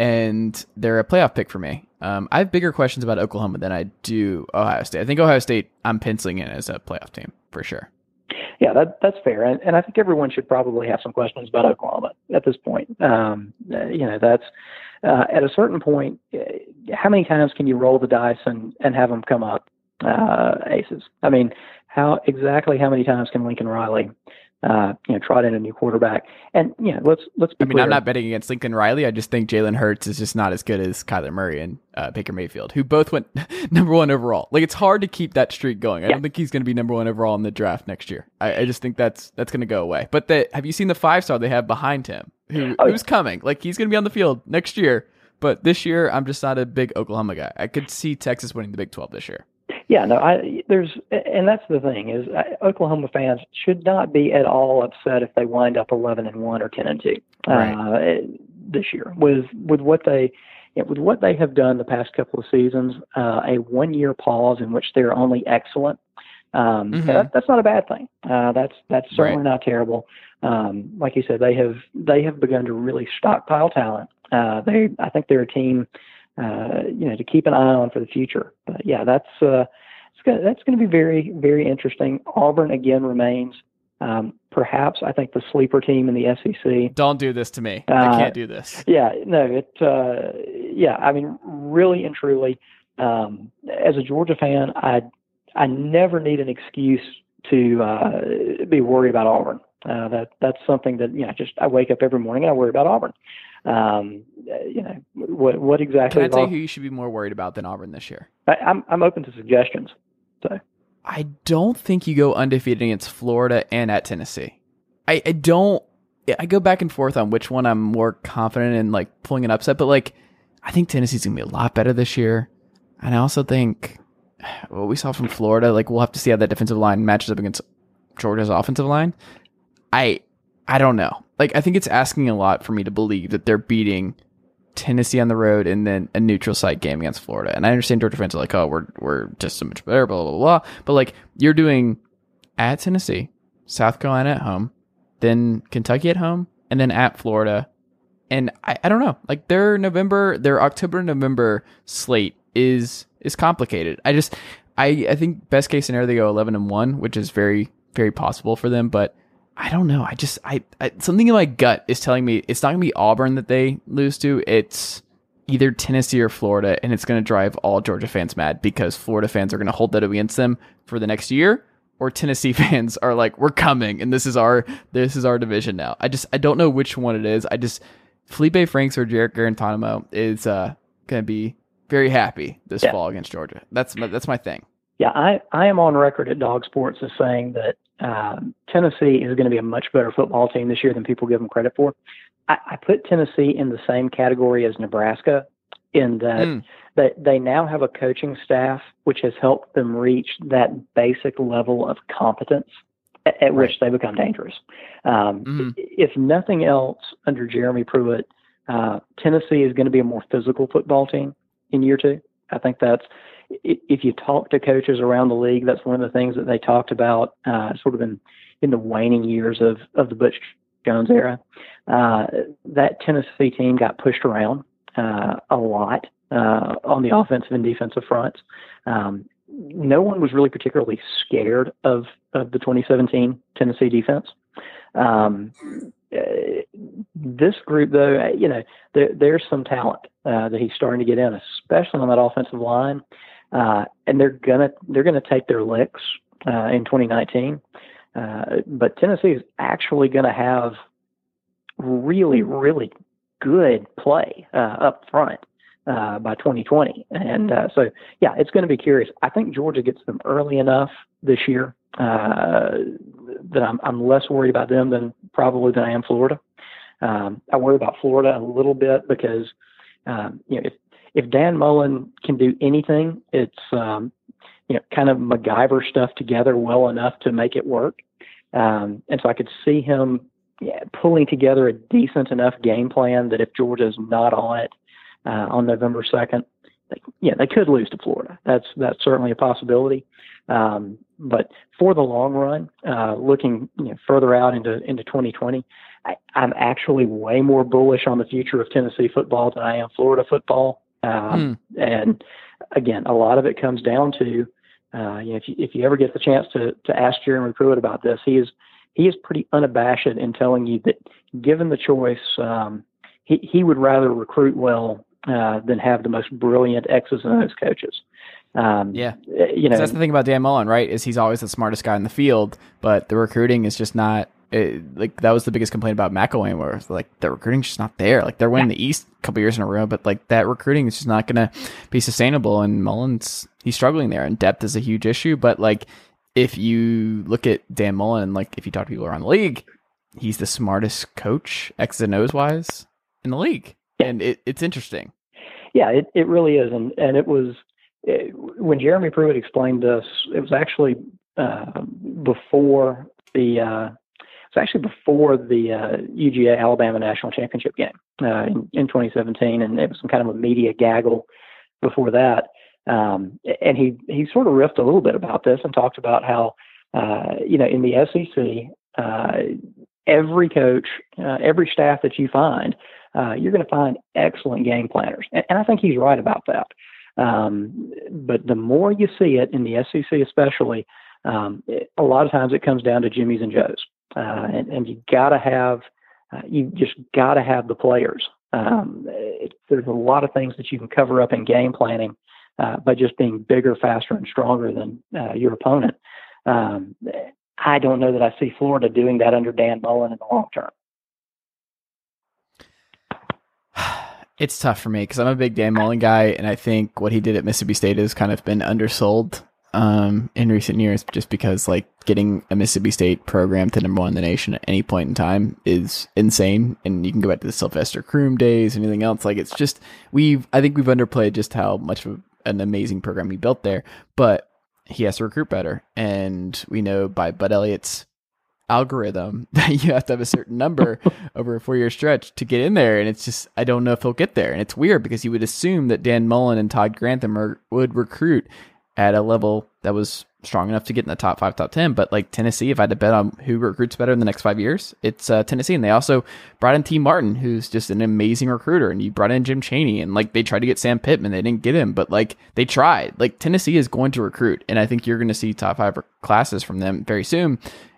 and they're a playoff pick for me. Um, I have bigger questions about Oklahoma than I do Ohio State. I think Ohio State, I'm penciling in as a playoff team for sure. Yeah, that, that's fair. And, and I think everyone should probably have some questions about Oklahoma at this point. Um, you know, that's uh, at a certain point, how many times can you roll the dice and, and have them come up uh, aces? I mean, how exactly how many times can Lincoln Riley Uh, you know, trot in a new quarterback, and you know, let's let's be I mean, clear. I'm not betting against Lincoln Riley. I just think Jalen Hurts is just not as good as Kyler Murray and uh, Baker Mayfield, who both went number one overall. Like, it's hard to keep that streak going. I yeah. don't think he's going to be number one overall in the draft next year. I, I just think that's that's going to go away. But the, have you seen the five star they have behind him? Who oh, who's coming? Like, he's going to be on the field next year. But this year, I'm just not a big Oklahoma guy. I could see Texas winning the Big twelve this year. Yeah, no, I there's and that's the thing is I, Oklahoma fans should not be at all upset if they wind up eleven and one or ten and two right. uh, this year with with what they you know, with what they have done the past couple of seasons. Uh, a one year pause in which they're only excellent. Um, mm-hmm. that, that's not a bad thing. Uh, that's that's certainly right. not terrible. Um, like you said, they have they have begun to really stockpile talent. Uh, they I think they're a team. Uh, you know, to keep an eye on for the future. But yeah, that's uh, it's gonna, that's going to be very, very interesting. Auburn again remains um, perhaps I think the sleeper team in the S E C. Don't do this to me. Uh, I can't do this. Yeah, no, it. Uh, yeah, I mean, really and truly, um, as a Georgia fan, I I never need an excuse to uh, be worried about Auburn. Uh, that that's something that you know, just I wake up every morning and I worry about Auburn. Um, you know, what what exactly? Can I tell you who you should be more worried about than Auburn this year? I, I'm I'm open to suggestions. So I don't think you go undefeated against Florida and at Tennessee. I, I don't. I go back and forth on which one I'm more confident in, like pulling an upset. But like, I think Tennessee's gonna be a lot better this year, and I also think what we saw from Florida. Like, we'll have to see how that defensive line matches up against Georgia's offensive line. I I don't know. Like, I think it's asking a lot for me to believe that they're beating Tennessee on the road and then a neutral site game against Florida. And I understand Georgia fans are like, oh, we're we're just so much better, blah, blah, blah. But, like, you're doing at Tennessee, South Carolina at home, then Kentucky at home, and then at Florida. And I, I don't know. Like, their November, their October-November slate is is complicated. I just, I, I think best case scenario, they go eleven and one, which is very, very possible for them. But I don't know. I just, I, I something in my gut is telling me it's not going to be Auburn that they lose to. It's either Tennessee or Florida, and it's going to drive all Georgia fans mad because Florida fans are going to hold that against them for the next year, or Tennessee fans are like, we're coming, and this is our, this is our division now. I just, I don't know which one it is. I just, Felipe Franks or Jarrett Guarantano is uh, going to be very happy this yeah. fall against Georgia. That's my, that's my thing. Yeah, I, I am on record at Dog Sports as saying that um, Tennessee is going to be a much better football team this year than people give them credit for. I, I put Tennessee in the same category as Nebraska in that mm. they, they now have a coaching staff which has helped them reach that basic level of competence at, at right. which they become dangerous. Um, mm. If nothing else, under Jeremy Pruitt, uh, Tennessee is going to be a more physical football team in year two. I think that's, if you talk to coaches around the league, that's one of the things that they talked about uh, sort of in, in the waning years of, of the Butch Jones era. Uh, that Tennessee team got pushed around uh, a lot uh, on the offensive and defensive fronts. Um, no one was really particularly scared of, of the twenty seventeen Tennessee defense. Um, uh, this group, though, you know, there, there's some talent uh, that he's starting to get in, especially on that offensive line. Uh, and they're gonna they're gonna take their licks uh, in twenty nineteen. Uh, but Tennessee is actually going to have really really good play uh, up front uh, by twenty twenty, and uh, so yeah, it's going to be curious. I think Georgia gets them early enough this year uh, that I'm I'm less worried about them than probably than I am Florida. Um, I worry about Florida a little bit because um, you know if. If Dan Mullen can do anything, it's um, you know kind of MacGyver stuff together well enough to make it work. Um, and so I could see him yeah, pulling together a decent enough game plan that if Georgia's not on it uh, on November second, they, yeah, they could lose to Florida. That's that's certainly a possibility. Um, but for the long run, uh, looking you know, further out into into twenty twenty, I, I'm actually way more bullish on the future of Tennessee football than I am Florida football. Um, hmm. And again, a lot of it comes down to uh, you know, if you if you ever get the chance to to ask Jeremy Pruitt about this, he is he is pretty unabashed in telling you that given the choice, um, he he would rather recruit well uh, than have the most brilliant X's and O's coaches. Um, yeah, you know, that's the thing about Dan Mullen, right? Is he's always the smartest guy in the field, but the recruiting is just not. It, like that was the biggest complaint about McElwain, where like the recruiting's just not there. Like they're winning the East a couple years in a row, but like that recruiting is just not going to be sustainable. And Mullen's he's struggling there, and depth is a huge issue. But like if you look at Dan Mullen, like if you talk to people around the league, he's the smartest coach X's and O's wise in the league, and it, it's interesting. Yeah, it it really is, and and it was. It, when Jeremy Pruitt explained this, it was actually uh, before the uh, it was actually before the uh, U G A Alabama national championship game uh, in, in twenty seventeen, and it was some kind of a media gaggle before that. Um, and he he sort of riffed a little bit about this and talked about how uh, you know in the S E C uh, every coach, uh, every staff that you find, uh, you're going to find excellent game planners, and, and I think he's right about that. Um, but the more you see it in the S E C, especially, um, it, a lot of times it comes down to Jimmys and Joes, uh, and, and you gotta have, uh, you just gotta have the players. Um, it, there's a lot of things that you can cover up in game planning uh, by just being bigger, faster, and stronger than uh, your opponent. Um, I don't know that I see Florida doing that under Dan Mullen in the long term. It's tough for me because I'm a big Dan Mullen guy, and I think what he did at Mississippi State has kind of been undersold um, in recent years, just because like getting a Mississippi State program to number one in the nation at any point in time is insane. And you can go back to the Sylvester Croom days, anything else. Like it's just we've I think we've underplayed just how much of an amazing program he built there. But he has to recruit better, and we know by Bud Elliott's algorithm that you have to have a certain number over a four-year stretch to get in there, and it's just I don't know if he'll get there. And it's weird because you would assume that Dan Mullen and Todd Grantham are, would recruit at a level that was strong enough to get in the top five, top ten. But like Tennessee, if I had to bet on who recruits better in the next five years, it's uh, Tennessee. And they also brought in T. Martin, who's just an amazing recruiter, and you brought in Jim Chaney, and like they tried to get Sam Pittman, they didn't get him, but like they tried. Like Tennessee is going to recruit, and I think you're going to see top five classes from them very soon.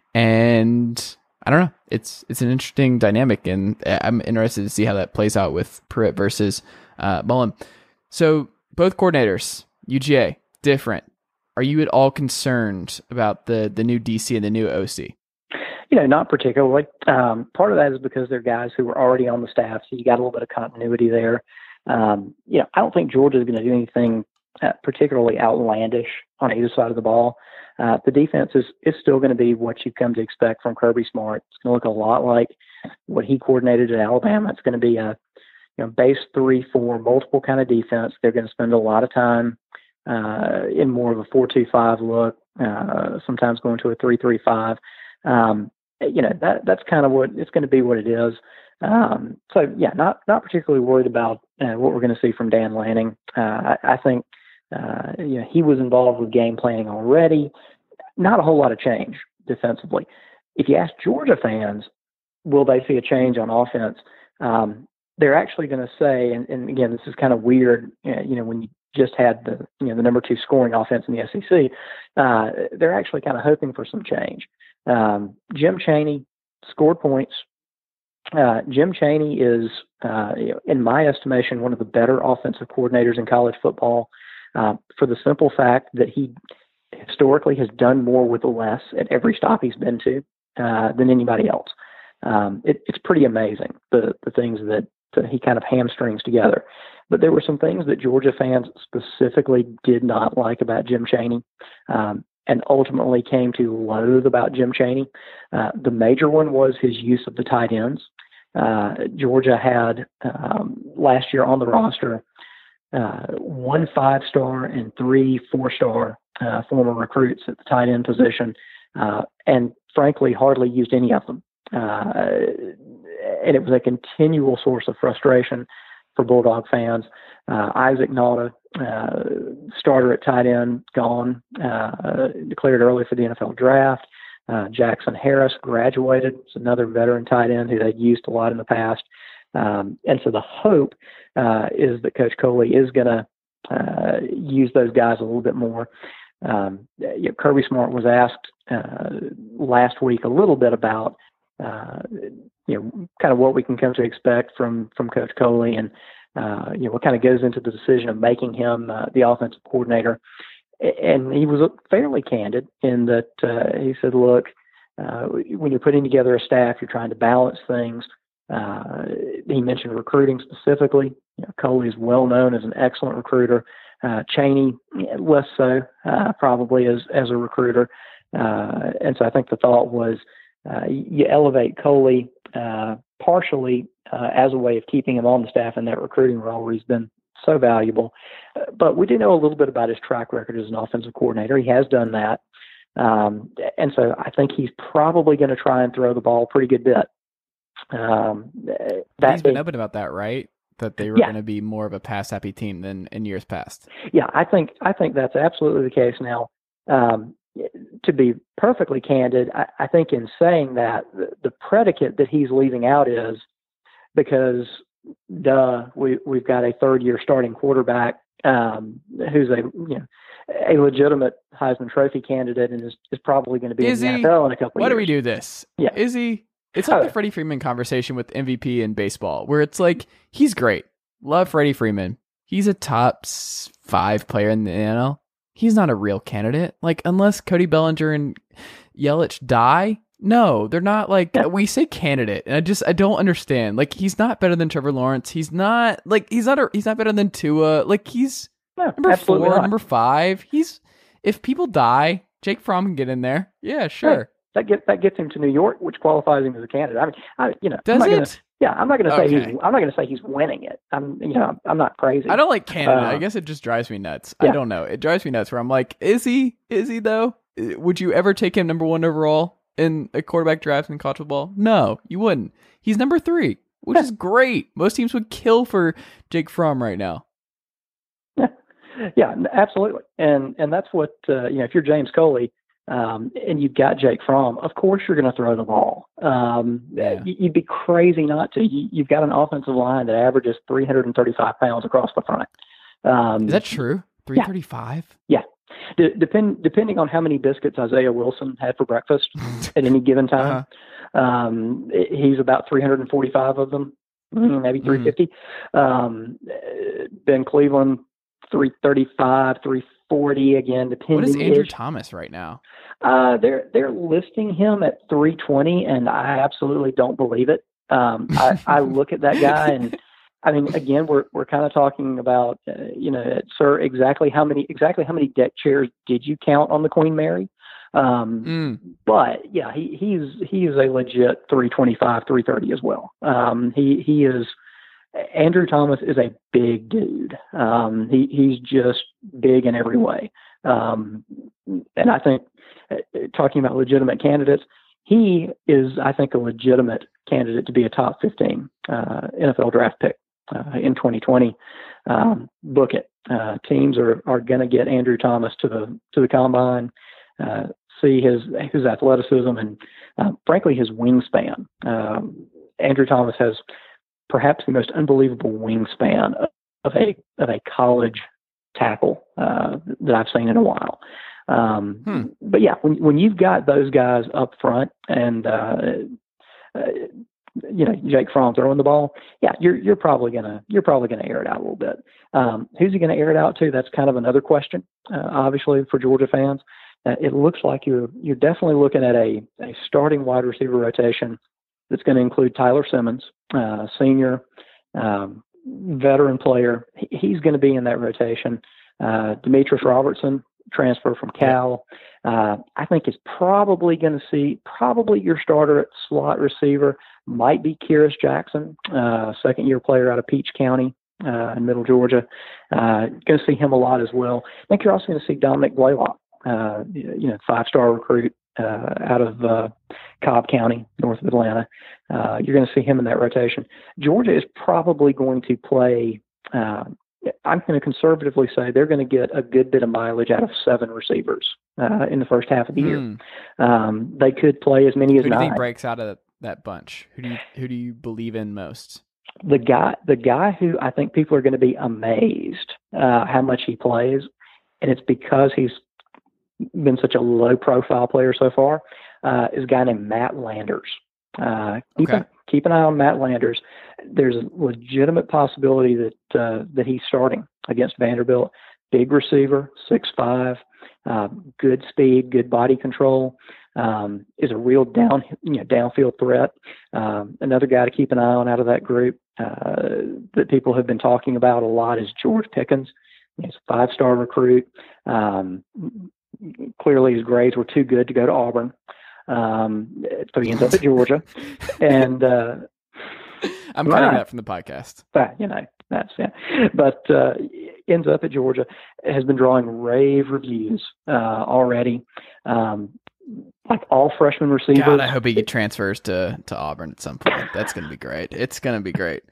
And I don't know. It's it's an interesting dynamic, and I'm interested to see how that plays out with Pruitt versus uh, Mullen. So both coordinators, U G A, different. Are you at all concerned about the the new D C and the new O C? You know, not particularly. Um, part of that is because they're guys who were already on the staff, so you got a little bit of continuity there. Um, you know, I don't think Georgia is going to do anything uh, particularly outlandish on either side of the ball. Uh, the defense is, is still going to be what you've come to expect from Kirby Smart. It's going to look a lot like what he coordinated at Alabama. It's going to be a you know base three four multiple kind of defense. They're going to spend a lot of time uh, in more of a four two five look, uh, sometimes going to a three three five. Um, you know that that's kind of what it's going to be. What it is. Um, so yeah, not not particularly worried about uh, what we're going to see from Dan Lanning. Uh, I, I think. Uh, you know, he was involved with game planning already. Not a whole lot of change defensively. If you ask Georgia fans, will they see a change on offense? Um, they're actually going to say, and, and again, this is kind of weird. You know, when you just had the you know the number two scoring offense in the S E C, uh, they're actually kind of hoping for some change. Um, Jim Chaney scored points. Uh, Jim Chaney is, uh, you know, in my estimation, one of the better offensive coordinators in college football. Uh, for the simple fact that he historically has done more with less at every stop he's been to uh, than anybody else. Um, it, it's pretty amazing, the, the things that uh, he kind of hamstrings together. But there were some things that Georgia fans specifically did not like about Jim Chaney um, and ultimately came to loathe about Jim Chaney. Uh, the major one was his use of the tight ends. Uh, Georgia had um, last year on the roster Uh, one five-star and three four-star uh, former recruits at the tight end position, uh, and frankly, hardly used any of them. Uh, and it was a continual source of frustration for Bulldog fans. Uh, Isaac Nauta, uh, starter at tight end, gone, uh, declared early for the N F L draft. Uh, Jackson Harris graduated. It's another veteran tight end who they'd used a lot in the past. Um, and so the hope uh, is that Coach Coley is going to uh, use those guys a little bit more. Um, you know, Kirby Smart was asked uh, last week a little bit about uh, you know kind of what we can come to expect from from Coach Coley, and uh, you know what kind of goes into the decision of making him uh, the offensive coordinator. And he was fairly candid in that uh, he said, "Look, uh, when you're putting together a staff, you're trying to balance things." Uh, he mentioned recruiting specifically. You know, Coley is well known as an excellent recruiter. Uh, Chaney, less so, uh, probably as as a recruiter. Uh, and so I think the thought was uh, you elevate Coley uh, partially uh, as a way of keeping him on the staff in that recruiting role where he's been so valuable. Uh, but we do know a little bit about his track record as an offensive coordinator. He has done that. Um, and so I think he's probably going to try and throw the ball a pretty good bit. Um, that he's been is, open about that, right? That they were yeah. going to be more of a pass happy team than in years past. Yeah, I think I think that's absolutely the case now. Um, to be perfectly candid, I, I think in saying that, the, the predicate that he's leaving out is because, duh, we we've got a third year starting quarterback um, who's a you know a legitimate Heisman Trophy candidate and is, is probably going to be is in the he? N F L in a couple of Why years. do we do this? Yeah, is he? It's like oh. the Freddie Freeman conversation with M V P in baseball, where it's like, he's great. Love Freddie Freeman. He's a top five player in the N F L. He's not a real candidate. Like, unless Cody Bellinger and Yelich die, no, they're not like, yeah. we say candidate. And I just, I don't understand. Like, he's not better than Trevor Lawrence. He's not, like, he's not, a, he's not better than Tua. Like, he's no, number four, not. number five. He's, if people die, Jake Fromm can get in there. Yeah, sure. Yeah. That gets that gets him to New York, which qualifies him as a candidate. I mean, I, you know, does I'm not it? Gonna, yeah, I'm not going to say okay. he's. I'm not going to say he's winning it. I'm, you know, I'm not crazy. I don't like Canada. Uh, I guess it just drives me nuts. Yeah. I don't know. It drives me nuts. Where I'm like, is he? Is he though? Would you ever take him number one overall in a quarterback draft in college football? No, you wouldn't. He's number three, which yeah. is great. Most teams would kill for Jake Fromm right now. Yeah, yeah, absolutely. And and that's what uh, you know. If you're James Coley. Um, and you've got Jake Fromm, of course you're going to throw the ball. Um, yeah. You'd be crazy not to. You, you've got an offensive line that averages three hundred thirty-five pounds across the front. Um, Is that true? three thirty-five? Yeah. yeah. D- depend, depending on how many biscuits Isaiah Wilson had for breakfast at any given time, uh-huh. um, he's about three hundred forty-five of them, maybe three fifty. Mm-hmm. Um, Ben Cleveland, three thirty-five, three forty again, depending. What is Andrew Thomas right now? Uh, they're they're listing him at three twenty, and I absolutely don't believe it. Um, I, I look at that guy, and I mean, again, we're we're kind of talking about, uh, you know, sir, exactly how many exactly how many deck chairs did you count on the Queen Mary? Um, mm. But yeah, he he's he is a legit three twenty-five, three thirty as well. Um, he he is. Andrew Thomas is a big dude. Um, he, he's just big in every way. Um, and I think, uh, talking about legitimate candidates, he is, I think, a legitimate candidate to be a top fifteen uh, N F L draft pick uh, in twenty twenty. Um, book it. Uh, teams are, are going to get Andrew Thomas to the to the combine, uh, see his his athleticism and, uh, frankly, his wingspan. Um, Andrew Thomas has perhaps the most unbelievable wingspan of a of a college tackle uh, that I've seen in a while. Um, hmm. But yeah, when when you've got those guys up front and uh, uh, you know Jake Fromm throwing the ball, yeah, you're you're probably gonna you're probably gonna air it out a little bit. Um, who's he gonna air it out to? That's kind of another question, uh, obviously for Georgia fans. Uh, it looks like you're you're definitely looking at a a starting wide receiver rotation that's going to include Tyler Simmons, uh, senior, um, veteran player. He, he's going to be in that rotation. Uh, Demetrius Robertson, transfer from Cal, uh, I think is probably going to see probably your starter at slot receiver might be Kyrus Jackson, uh, second year player out of Peach County uh, in Middle Georgia. Uh, going to see him a lot as well. I think you're also going to see Dominic Blaylock, uh, you know, five star recruit uh, out of uh, Cobb County, north of Atlanta. Uh, you're going to see him in that rotation. Georgia is probably going to play. Uh, I'm going to conservatively say they're going to get a good bit of mileage out of seven receivers uh, in the first half of the year. Hmm. Um, they could play as many as Who do you nine. think breaks out of that bunch? Who do you who do you believe in most? The guy, the guy who I think people are going to be amazed uh, how much he plays, and it's because he's been such a low-profile player so far, uh, is a guy named Matt Landers. Uh, keep, Okay. an, keep an eye on Matt Landers. There's a legitimate possibility that uh, that he's starting against Vanderbilt. Big receiver, six five, uh, good speed, good body control. Um, is a real down, you know, downfield threat. Um, another guy to keep an eye on out of that group uh, that people have been talking about a lot is George Pickens. He's a five-star recruit. Um, clearly, his grades were too good to go to Auburn, um, so he ends up at Georgia. And uh, I'm cutting right. that from the podcast. But, you know, that's yeah. But uh, ends up at Georgia, has been drawing rave reviews uh, already. Um, like all freshman receivers. God, I hope he transfers to, to Auburn at some point. That's going to be great. It's going to be great.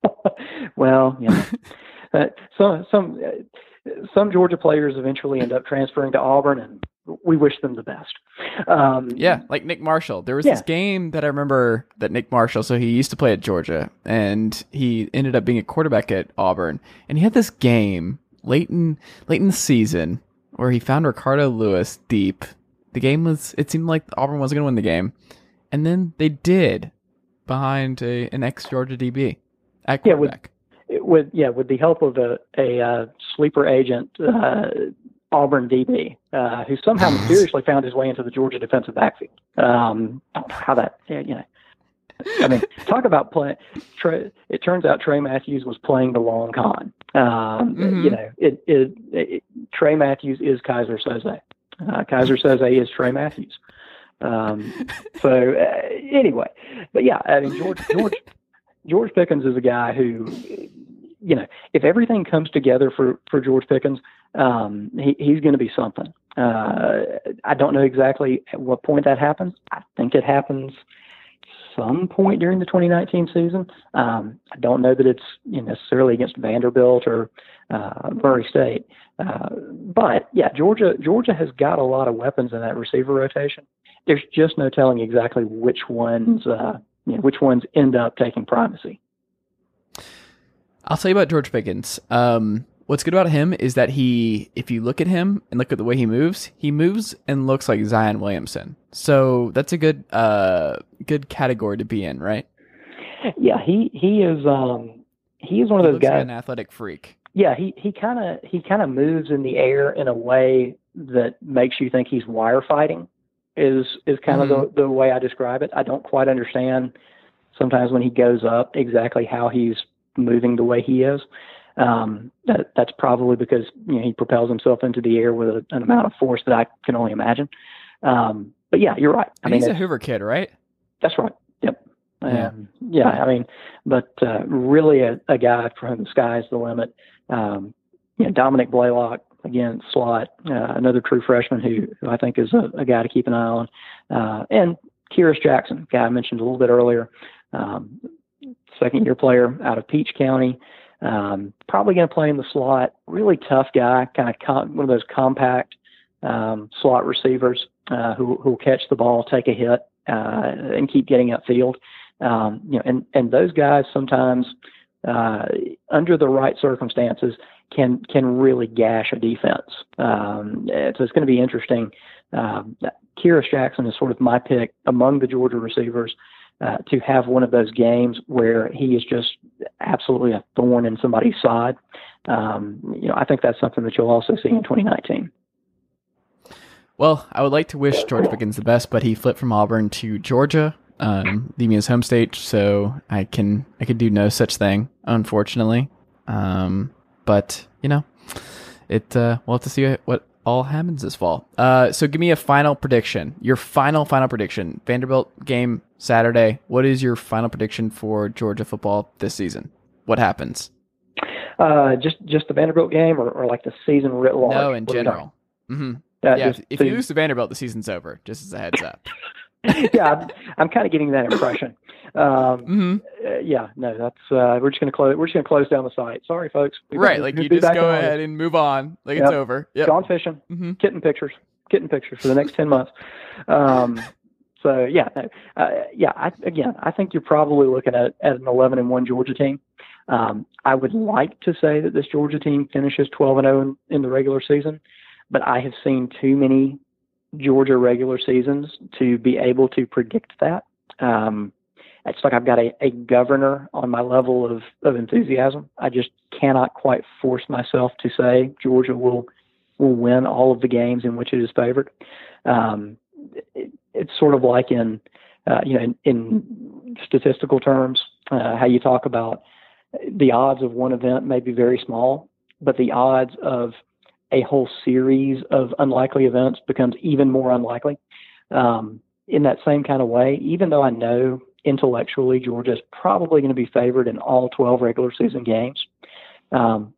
Well, you know, uh, some some uh, some Georgia players eventually end up transferring to Auburn, and we wish them the best. Um, Yeah, like Nick Marshall. There was Yeah. this game that I remember that Nick Marshall, so he used to play at Georgia, and he ended up being a quarterback at Auburn. And he had this game late in late in the season where he found Ricardo Lewis deep. The game was, it seemed like Auburn wasn't going to win the game. And then they did behind a, an ex-Georgia D B at Yeah, with, quarterback. with yeah, with the help of a, a uh, sleeper agent, uh, Auburn D B, uh, who somehow mysteriously found his way into the Georgia defensive backfield. Um, I don't know how that, yeah, you know. I mean, talk about play. Trey, it turns out Trey Matthews was playing the long con. Um, Mhm. You know, it, it, it Trey Matthews is Kaiser Soze. Uh, Kaiser Soze is Trey Matthews. Um, so uh, anyway, but yeah, I mean George George George Pickens is a guy who, you know, if everything comes together for for George Pickens, um, he, he's going to be something. Uh, I don't know exactly at what point that happens. I think it happens some point during the twenty nineteen season. Um, I don't know that it's you know, necessarily against Vanderbilt or uh, Murray State. Uh, but yeah, Georgia Georgia has got a lot of weapons in that receiver rotation. There's just no telling exactly which ones uh, you know, which ones end up taking primacy. I'll tell you about George Pickens. Um, what's good about him is that he, if you look at him and look at the way he moves, he moves and looks like Zion Williamson. So that's a good, uh, good category to be in, right? Yeah, he he is um, he is one of He those looks like guys. an athletic freak. Yeah, he he kind of he kind of moves in the air in a way that makes you think he's wire fighting. Is is kind Mhm. of the the way I describe it. I don't quite understand sometimes when he goes up exactly how he's moving the way he is. Um, that, that's probably because you know he propels himself into the air with a, an amount of force that I can only imagine. Um, but yeah, you're right. I And mean, he's a it's- Hoover kid, right? that's right. Yep. Yeah. Um, yeah. I mean, but uh, really a, a guy for whom the sky's the limit. Um, you know, Dominic Blaylock, again, slot, uh, another true freshman who, who I think is a, a guy to keep an eye on. Uh, and Kyrus Jackson, guy I mentioned a little bit earlier, um, second year player out of Peach County. Um, probably going to play in the slot. Really tough guy, kind of com- one of those compact um, slot receivers uh, who who will catch the ball, take a hit, uh, and keep getting upfield. Um, you know, and and those guys sometimes, uh, under the right circumstances, can can really gash a defense. Um, so it's going to be interesting. Um, Kyrus Jackson is sort of my pick among the Georgia receivers. Uh, to have one of those games where he is just absolutely a thorn in somebody's side. Um, you know, I think that's something that you'll also see in twenty nineteen. Well, I would like to wish George Pickens the best, but he flipped from Auburn to Georgia, um, leaving his home state, so I can I can do no such thing, unfortunately. Um, but you know, it uh, we'll have to see what all happens this fall. Uh, so give me a final prediction. Your final final prediction. Vanderbilt game Saturday. What is your final prediction for Georgia football this season? What happens? Uh, just just the Vanderbilt game, or, or like the season writ large? No, in What are we general. Mm-hmm. Uh, yeah, just if, if to, you lose to Vanderbilt, the season's over, just as a heads up. yeah, I'm, I'm kind of getting that impression. Um, mm-hmm. uh, yeah, no, that's uh, we're just going to close. We're just going to close down the site. Sorry, folks. We'll right, be, like we'll you be just back go on ahead it. and move on, like Yep. it's over. Yep. Gone fishing, mm-hmm. kitten pictures, kitten pictures for the next ten months. Um, so yeah, no, uh, yeah. I, again, I think you're probably looking at at an eleven and one Georgia team. Um, I would like to say that this Georgia team finishes twelve and zero in, in the regular season, but I have seen too many Georgia regular seasons to be able to predict that. Um, it's like I've got a, a governor on my level of, of enthusiasm. I just cannot quite force myself to say Georgia will will win all of the games in which it is favored. Um, it, it's sort of like in uh, you know in, in statistical terms, uh, how you talk about the odds of one event may be very small, but the odds of a whole series of unlikely events becomes even more unlikely. Um, in that same kind of way, even though I know intellectually Georgia is probably going to be favored in all twelve regular season games, um,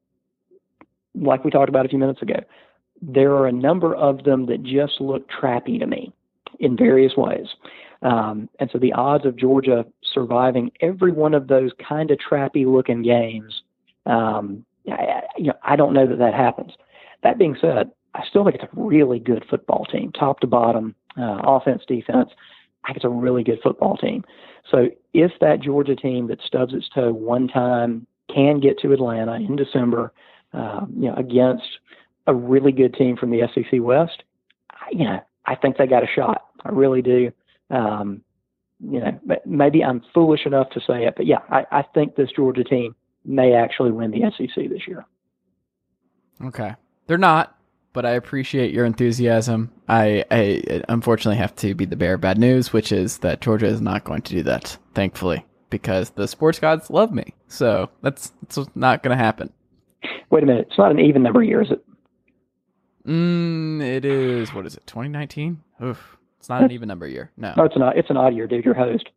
like we talked about a few minutes ago, there are a number of them that just look trappy to me in various ways. Um, and so the odds of Georgia surviving every one of those kind of trappy looking games, um, I, you know, I don't know that that happens. That being said, I still think it's a really good football team, top to bottom, uh, offense, defense. I think it's a really good football team. So if that Georgia team that stubs its toe one time can get to Atlanta in December, uh, you know, against a really good team from the S E C West, I, you know, I think they got a shot. I really do. Um, you know, maybe I'm foolish enough to say it, but yeah, I, I think this Georgia team may actually win the S E C this year. Okay. They're not, but I appreciate your enthusiasm. I, I unfortunately have to be the bearer of bad news, which is that Georgia is not going to do that, thankfully, because the sports gods love me. So that's, that's not going to happen. Wait a minute. It's not an even number year, is it? Mm, it is, what is it, twenty nineteen? Oof. It's not an even number year. No. No, it's not. It's an odd year, dude. You're host.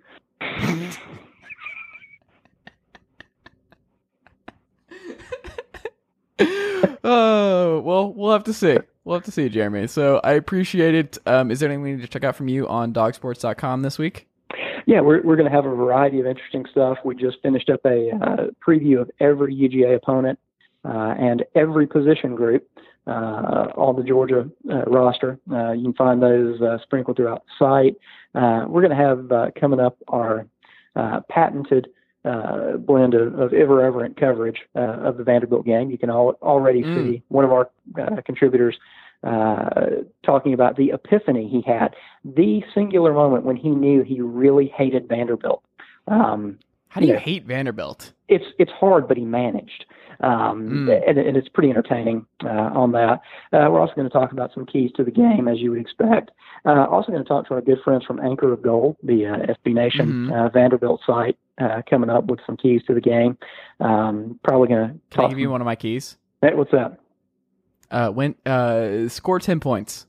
Oh, well, we'll have to see. We'll have to see, Jeremy. So I appreciate it. Um, is there anything we need to check out from you on dog sports dot com this week? Yeah, we're we're going to have a variety of interesting stuff. We just finished up a uh, preview of every U G A opponent uh, and every position group uh, on the Georgia uh, roster. Uh, you can find those uh, sprinkled throughout the site. Uh, we're going to have uh, coming up our uh, patented Uh, blend of, of irreverent coverage uh, of the Vanderbilt game. You can all, already mm. see one of our uh, contributors uh, talking about the epiphany he had, the singular moment when he knew he really hated Vanderbilt. Um, How do you, you know, hate Vanderbilt? It's it's hard, but he managed. Um, mm. and, and it's pretty entertaining uh, on that. Uh, we're also going to talk about some keys to the game, as you would expect. Uh, also going to talk to our good friends from Anchor of Gold, the uh, S B Nation mm-hmm. uh, Vanderbilt site, uh, coming up with some keys to the game. Um, probably going to Can talk. I give you one of my keys? Hey, what's that? Uh, when uh, score ten points.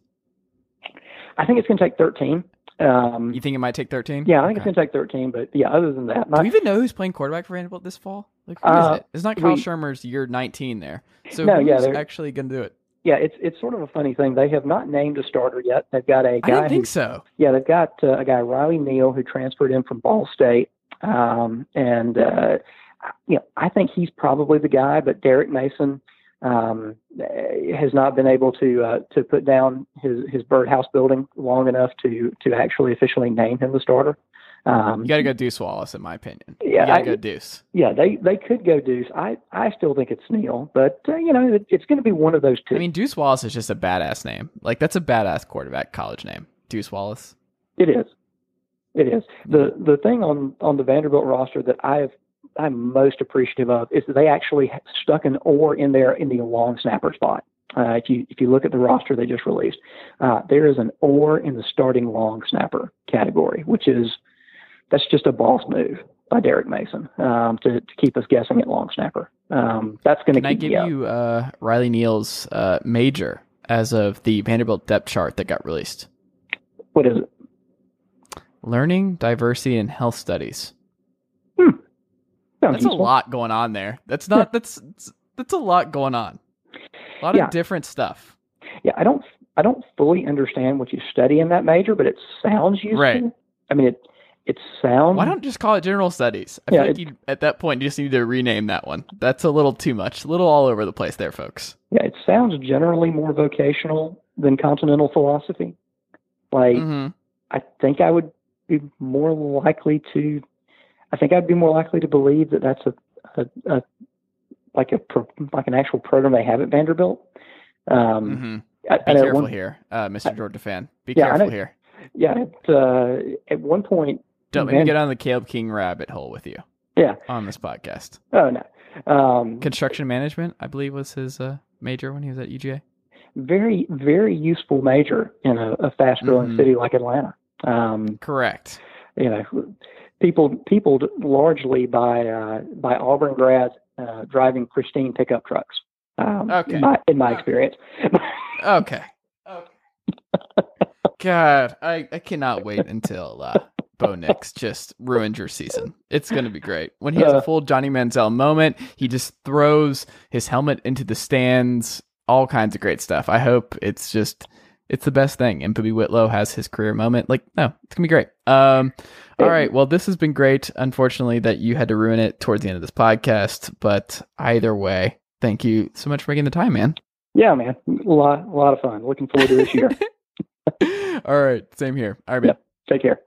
I think it's going to take thirteen. Um, you think it might take thirteen? Yeah, I think okay. it's going to take thirteen. But yeah, other than that, do we even know who's playing quarterback for Vanderbilt this fall? Like, who uh, is it? It's not Kyle we, Shermer's year nineteen there. So no, who's yeah, actually going to do it? Yeah, it's it's sort of a funny thing. They have not named a starter yet. They've got a guy. I don't think who, so. Yeah, they've got uh, a guy, Riley Neal, who transferred in from Ball State, um, and uh, you know, I think he's probably the guy. But Derek Mason um, has not been able to uh, to put down his his birdhouse building long enough to to actually officially name him the starter. Um, you got to go Deuce Wallace, in my opinion. Yeah, you got to I, go Deuce. Yeah, they, they could go Deuce. I, I still think it's Neal, but uh, you know, it, it's going to be one of those two. I mean, Deuce Wallace is just a badass name. Like, that's a badass quarterback college name, Deuce Wallace. It is. It is. The the thing on, on the Vanderbilt roster that I've I'm most appreciative of is that they actually stuck an or in there in the long snapper spot. Uh, if you if you look at the roster they just released, uh, there is an or in the starting long snapper category, which is that's just a boss move by Derek Mason um, to, to keep us guessing at long snapper. Um, that's going to keep Can I give you, you uh, Riley Neal's uh, major as of the Vanderbilt depth chart that got released? What is it? Learning, diversity, and health studies. Hmm. That's useful. A lot going on there. That's not. That's that's a lot going on. A lot yeah. of different stuff. Yeah, I don't. I don't fully understand what you study in that major, but it sounds useful. Right. I mean, it it sounds. Why don't you just call it general studies? I Yeah, feel like it- you, at that point, you just need to rename that one. That's a little too much. A little all over the place there, folks. Yeah, it sounds generally more vocational than continental philosophy. Like, Mm-hmm. I think I would be more likely to. I think I'd be more likely to believe that that's a, a, a like a pro, like an actual program they have at Vanderbilt. Um, Mm-hmm. I, Be I know careful one- here, uh, Mister Georgia fan. Be Yeah, I careful know. here. Yeah, at, uh, at one point. Don't let me Van- get on the Caleb King rabbit hole with you Yeah. on this podcast. Oh no. Um, Construction management, I believe, was his uh, major when he was at U G A. very, very useful major in a, a fast-growing Mhm. city like Atlanta. Um, Correct. you know, people people largely by uh, by Auburn grads uh, driving pristine pickup trucks. Um, Okay. In my, in my experience. Okay. Okay. God, I, I cannot wait until uh, Bo Nix just ruined your season. It's going to be great. When he has a full Johnny Manziel moment, he just throws his helmet into the stands, all kinds of great stuff. I hope it's just, it's the best thing. And Bobby Whitlow has his career moment. Like, no, it's going to be great. Um, all right. Well, this has been great. Unfortunately, that you had to ruin it towards the end of this podcast. But either way, thank you so much for making the time, man. Yeah, man. A lot, a lot of fun. Looking forward to this year. All right. Same here. All right, man. Yep. Take care.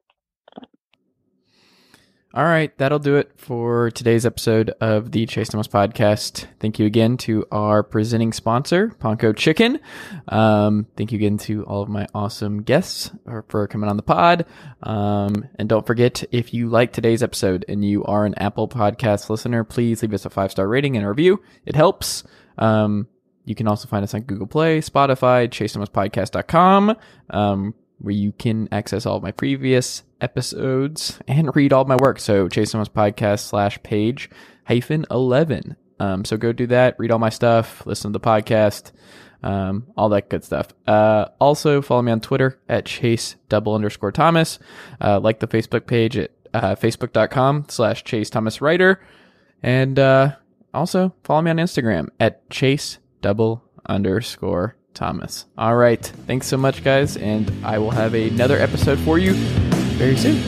All right, that'll do it for today's episode of the Chase Thomas Podcast. Thank you again to our presenting sponsor, Ponko Chicken. Um, thank you again to all of my awesome guests for coming on the pod. Um, and don't forget, if you like today's episode and you are an Apple Podcast listener, please leave us a five-star rating and a review. It helps. Um, you can also find us on Google Play, Spotify, chase thomas podcast dot com, um, where you can access all of my previous episodes and read all of my work. So Chase Thomas Podcast slash page hyphen eleven. Um, so go do that, read all my stuff, listen to the podcast, um, all that good stuff. Uh, also follow me on Twitter at Chase double underscore Thomas. Uh, like the Facebook page at uh, facebook.com slash Chase Thomas Writer. And uh, also follow me on Instagram at Chase double underscore Thomas. All right. Thanks so much, guys. And I will have another episode for you very soon.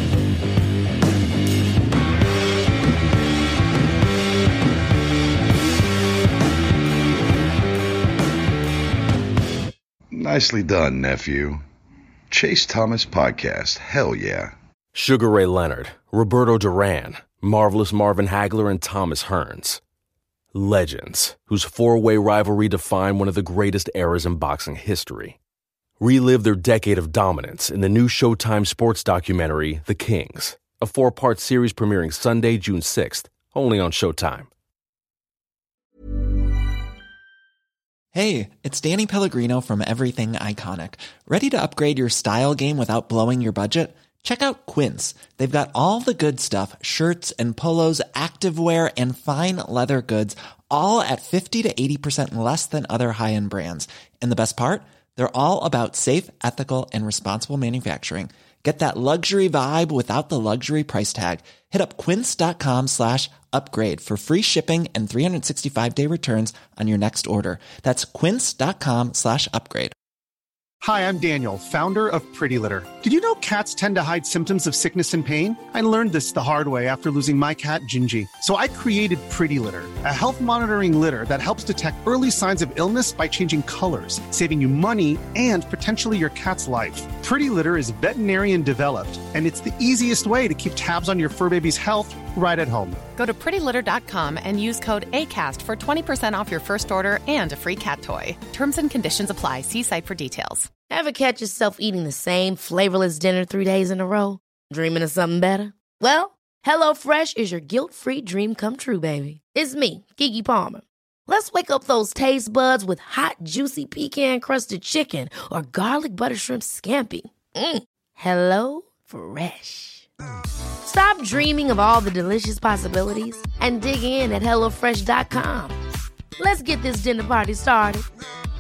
Nicely done, nephew. Chase Thomas Podcast. Hell yeah. Sugar Ray Leonard, Roberto Duran, Marvelous Marvin Hagler, and Thomas Hearns. Legends, whose four-way rivalry defined one of the greatest eras in boxing history. Relive their decade of dominance in the new Showtime sports documentary, The Kings, a four-part series premiering Sunday, June sixth, only on Showtime. Hey, it's Danny Pellegrino from Everything Iconic. Ready to upgrade your style game without blowing your budget? Check out Quince. They've got all the good stuff, shirts and polos, activewear, and fine leather goods, all at fifty to eighty percent less than other high-end brands. And the best part? They're all about safe, ethical, and responsible manufacturing. Get that luxury vibe without the luxury price tag. Hit up quince.com slash upgrade for free shipping and three sixty-five day returns on your next order. That's quince.com slash upgrade. Hi, I'm Daniel, founder of Pretty Litter. Did you know cats tend to hide symptoms of sickness and pain? I learned this the hard way after losing my cat, Gingy. So I created Pretty Litter, a health monitoring litter that helps detect early signs of illness by changing colors, saving you money and potentially your cat's life. Pretty Litter is veterinarian developed, and it's the easiest way to keep tabs on your fur baby's health right at home. Go to pretty litter dot com and use code ACAST for twenty percent off your first order and a free cat toy. Terms and conditions apply. See site for details. Ever catch yourself eating the same flavorless dinner three days in a row? Dreaming of something better? Well, HelloFresh is your guilt-free dream come true, baby. It's me, Keke Palmer. Let's wake up those taste buds with hot, juicy pecan-crusted chicken or garlic butter shrimp scampi. Mm. Hello Fresh. Stop dreaming of all the delicious possibilities and dig in at hello fresh dot com. Let's get this dinner party started.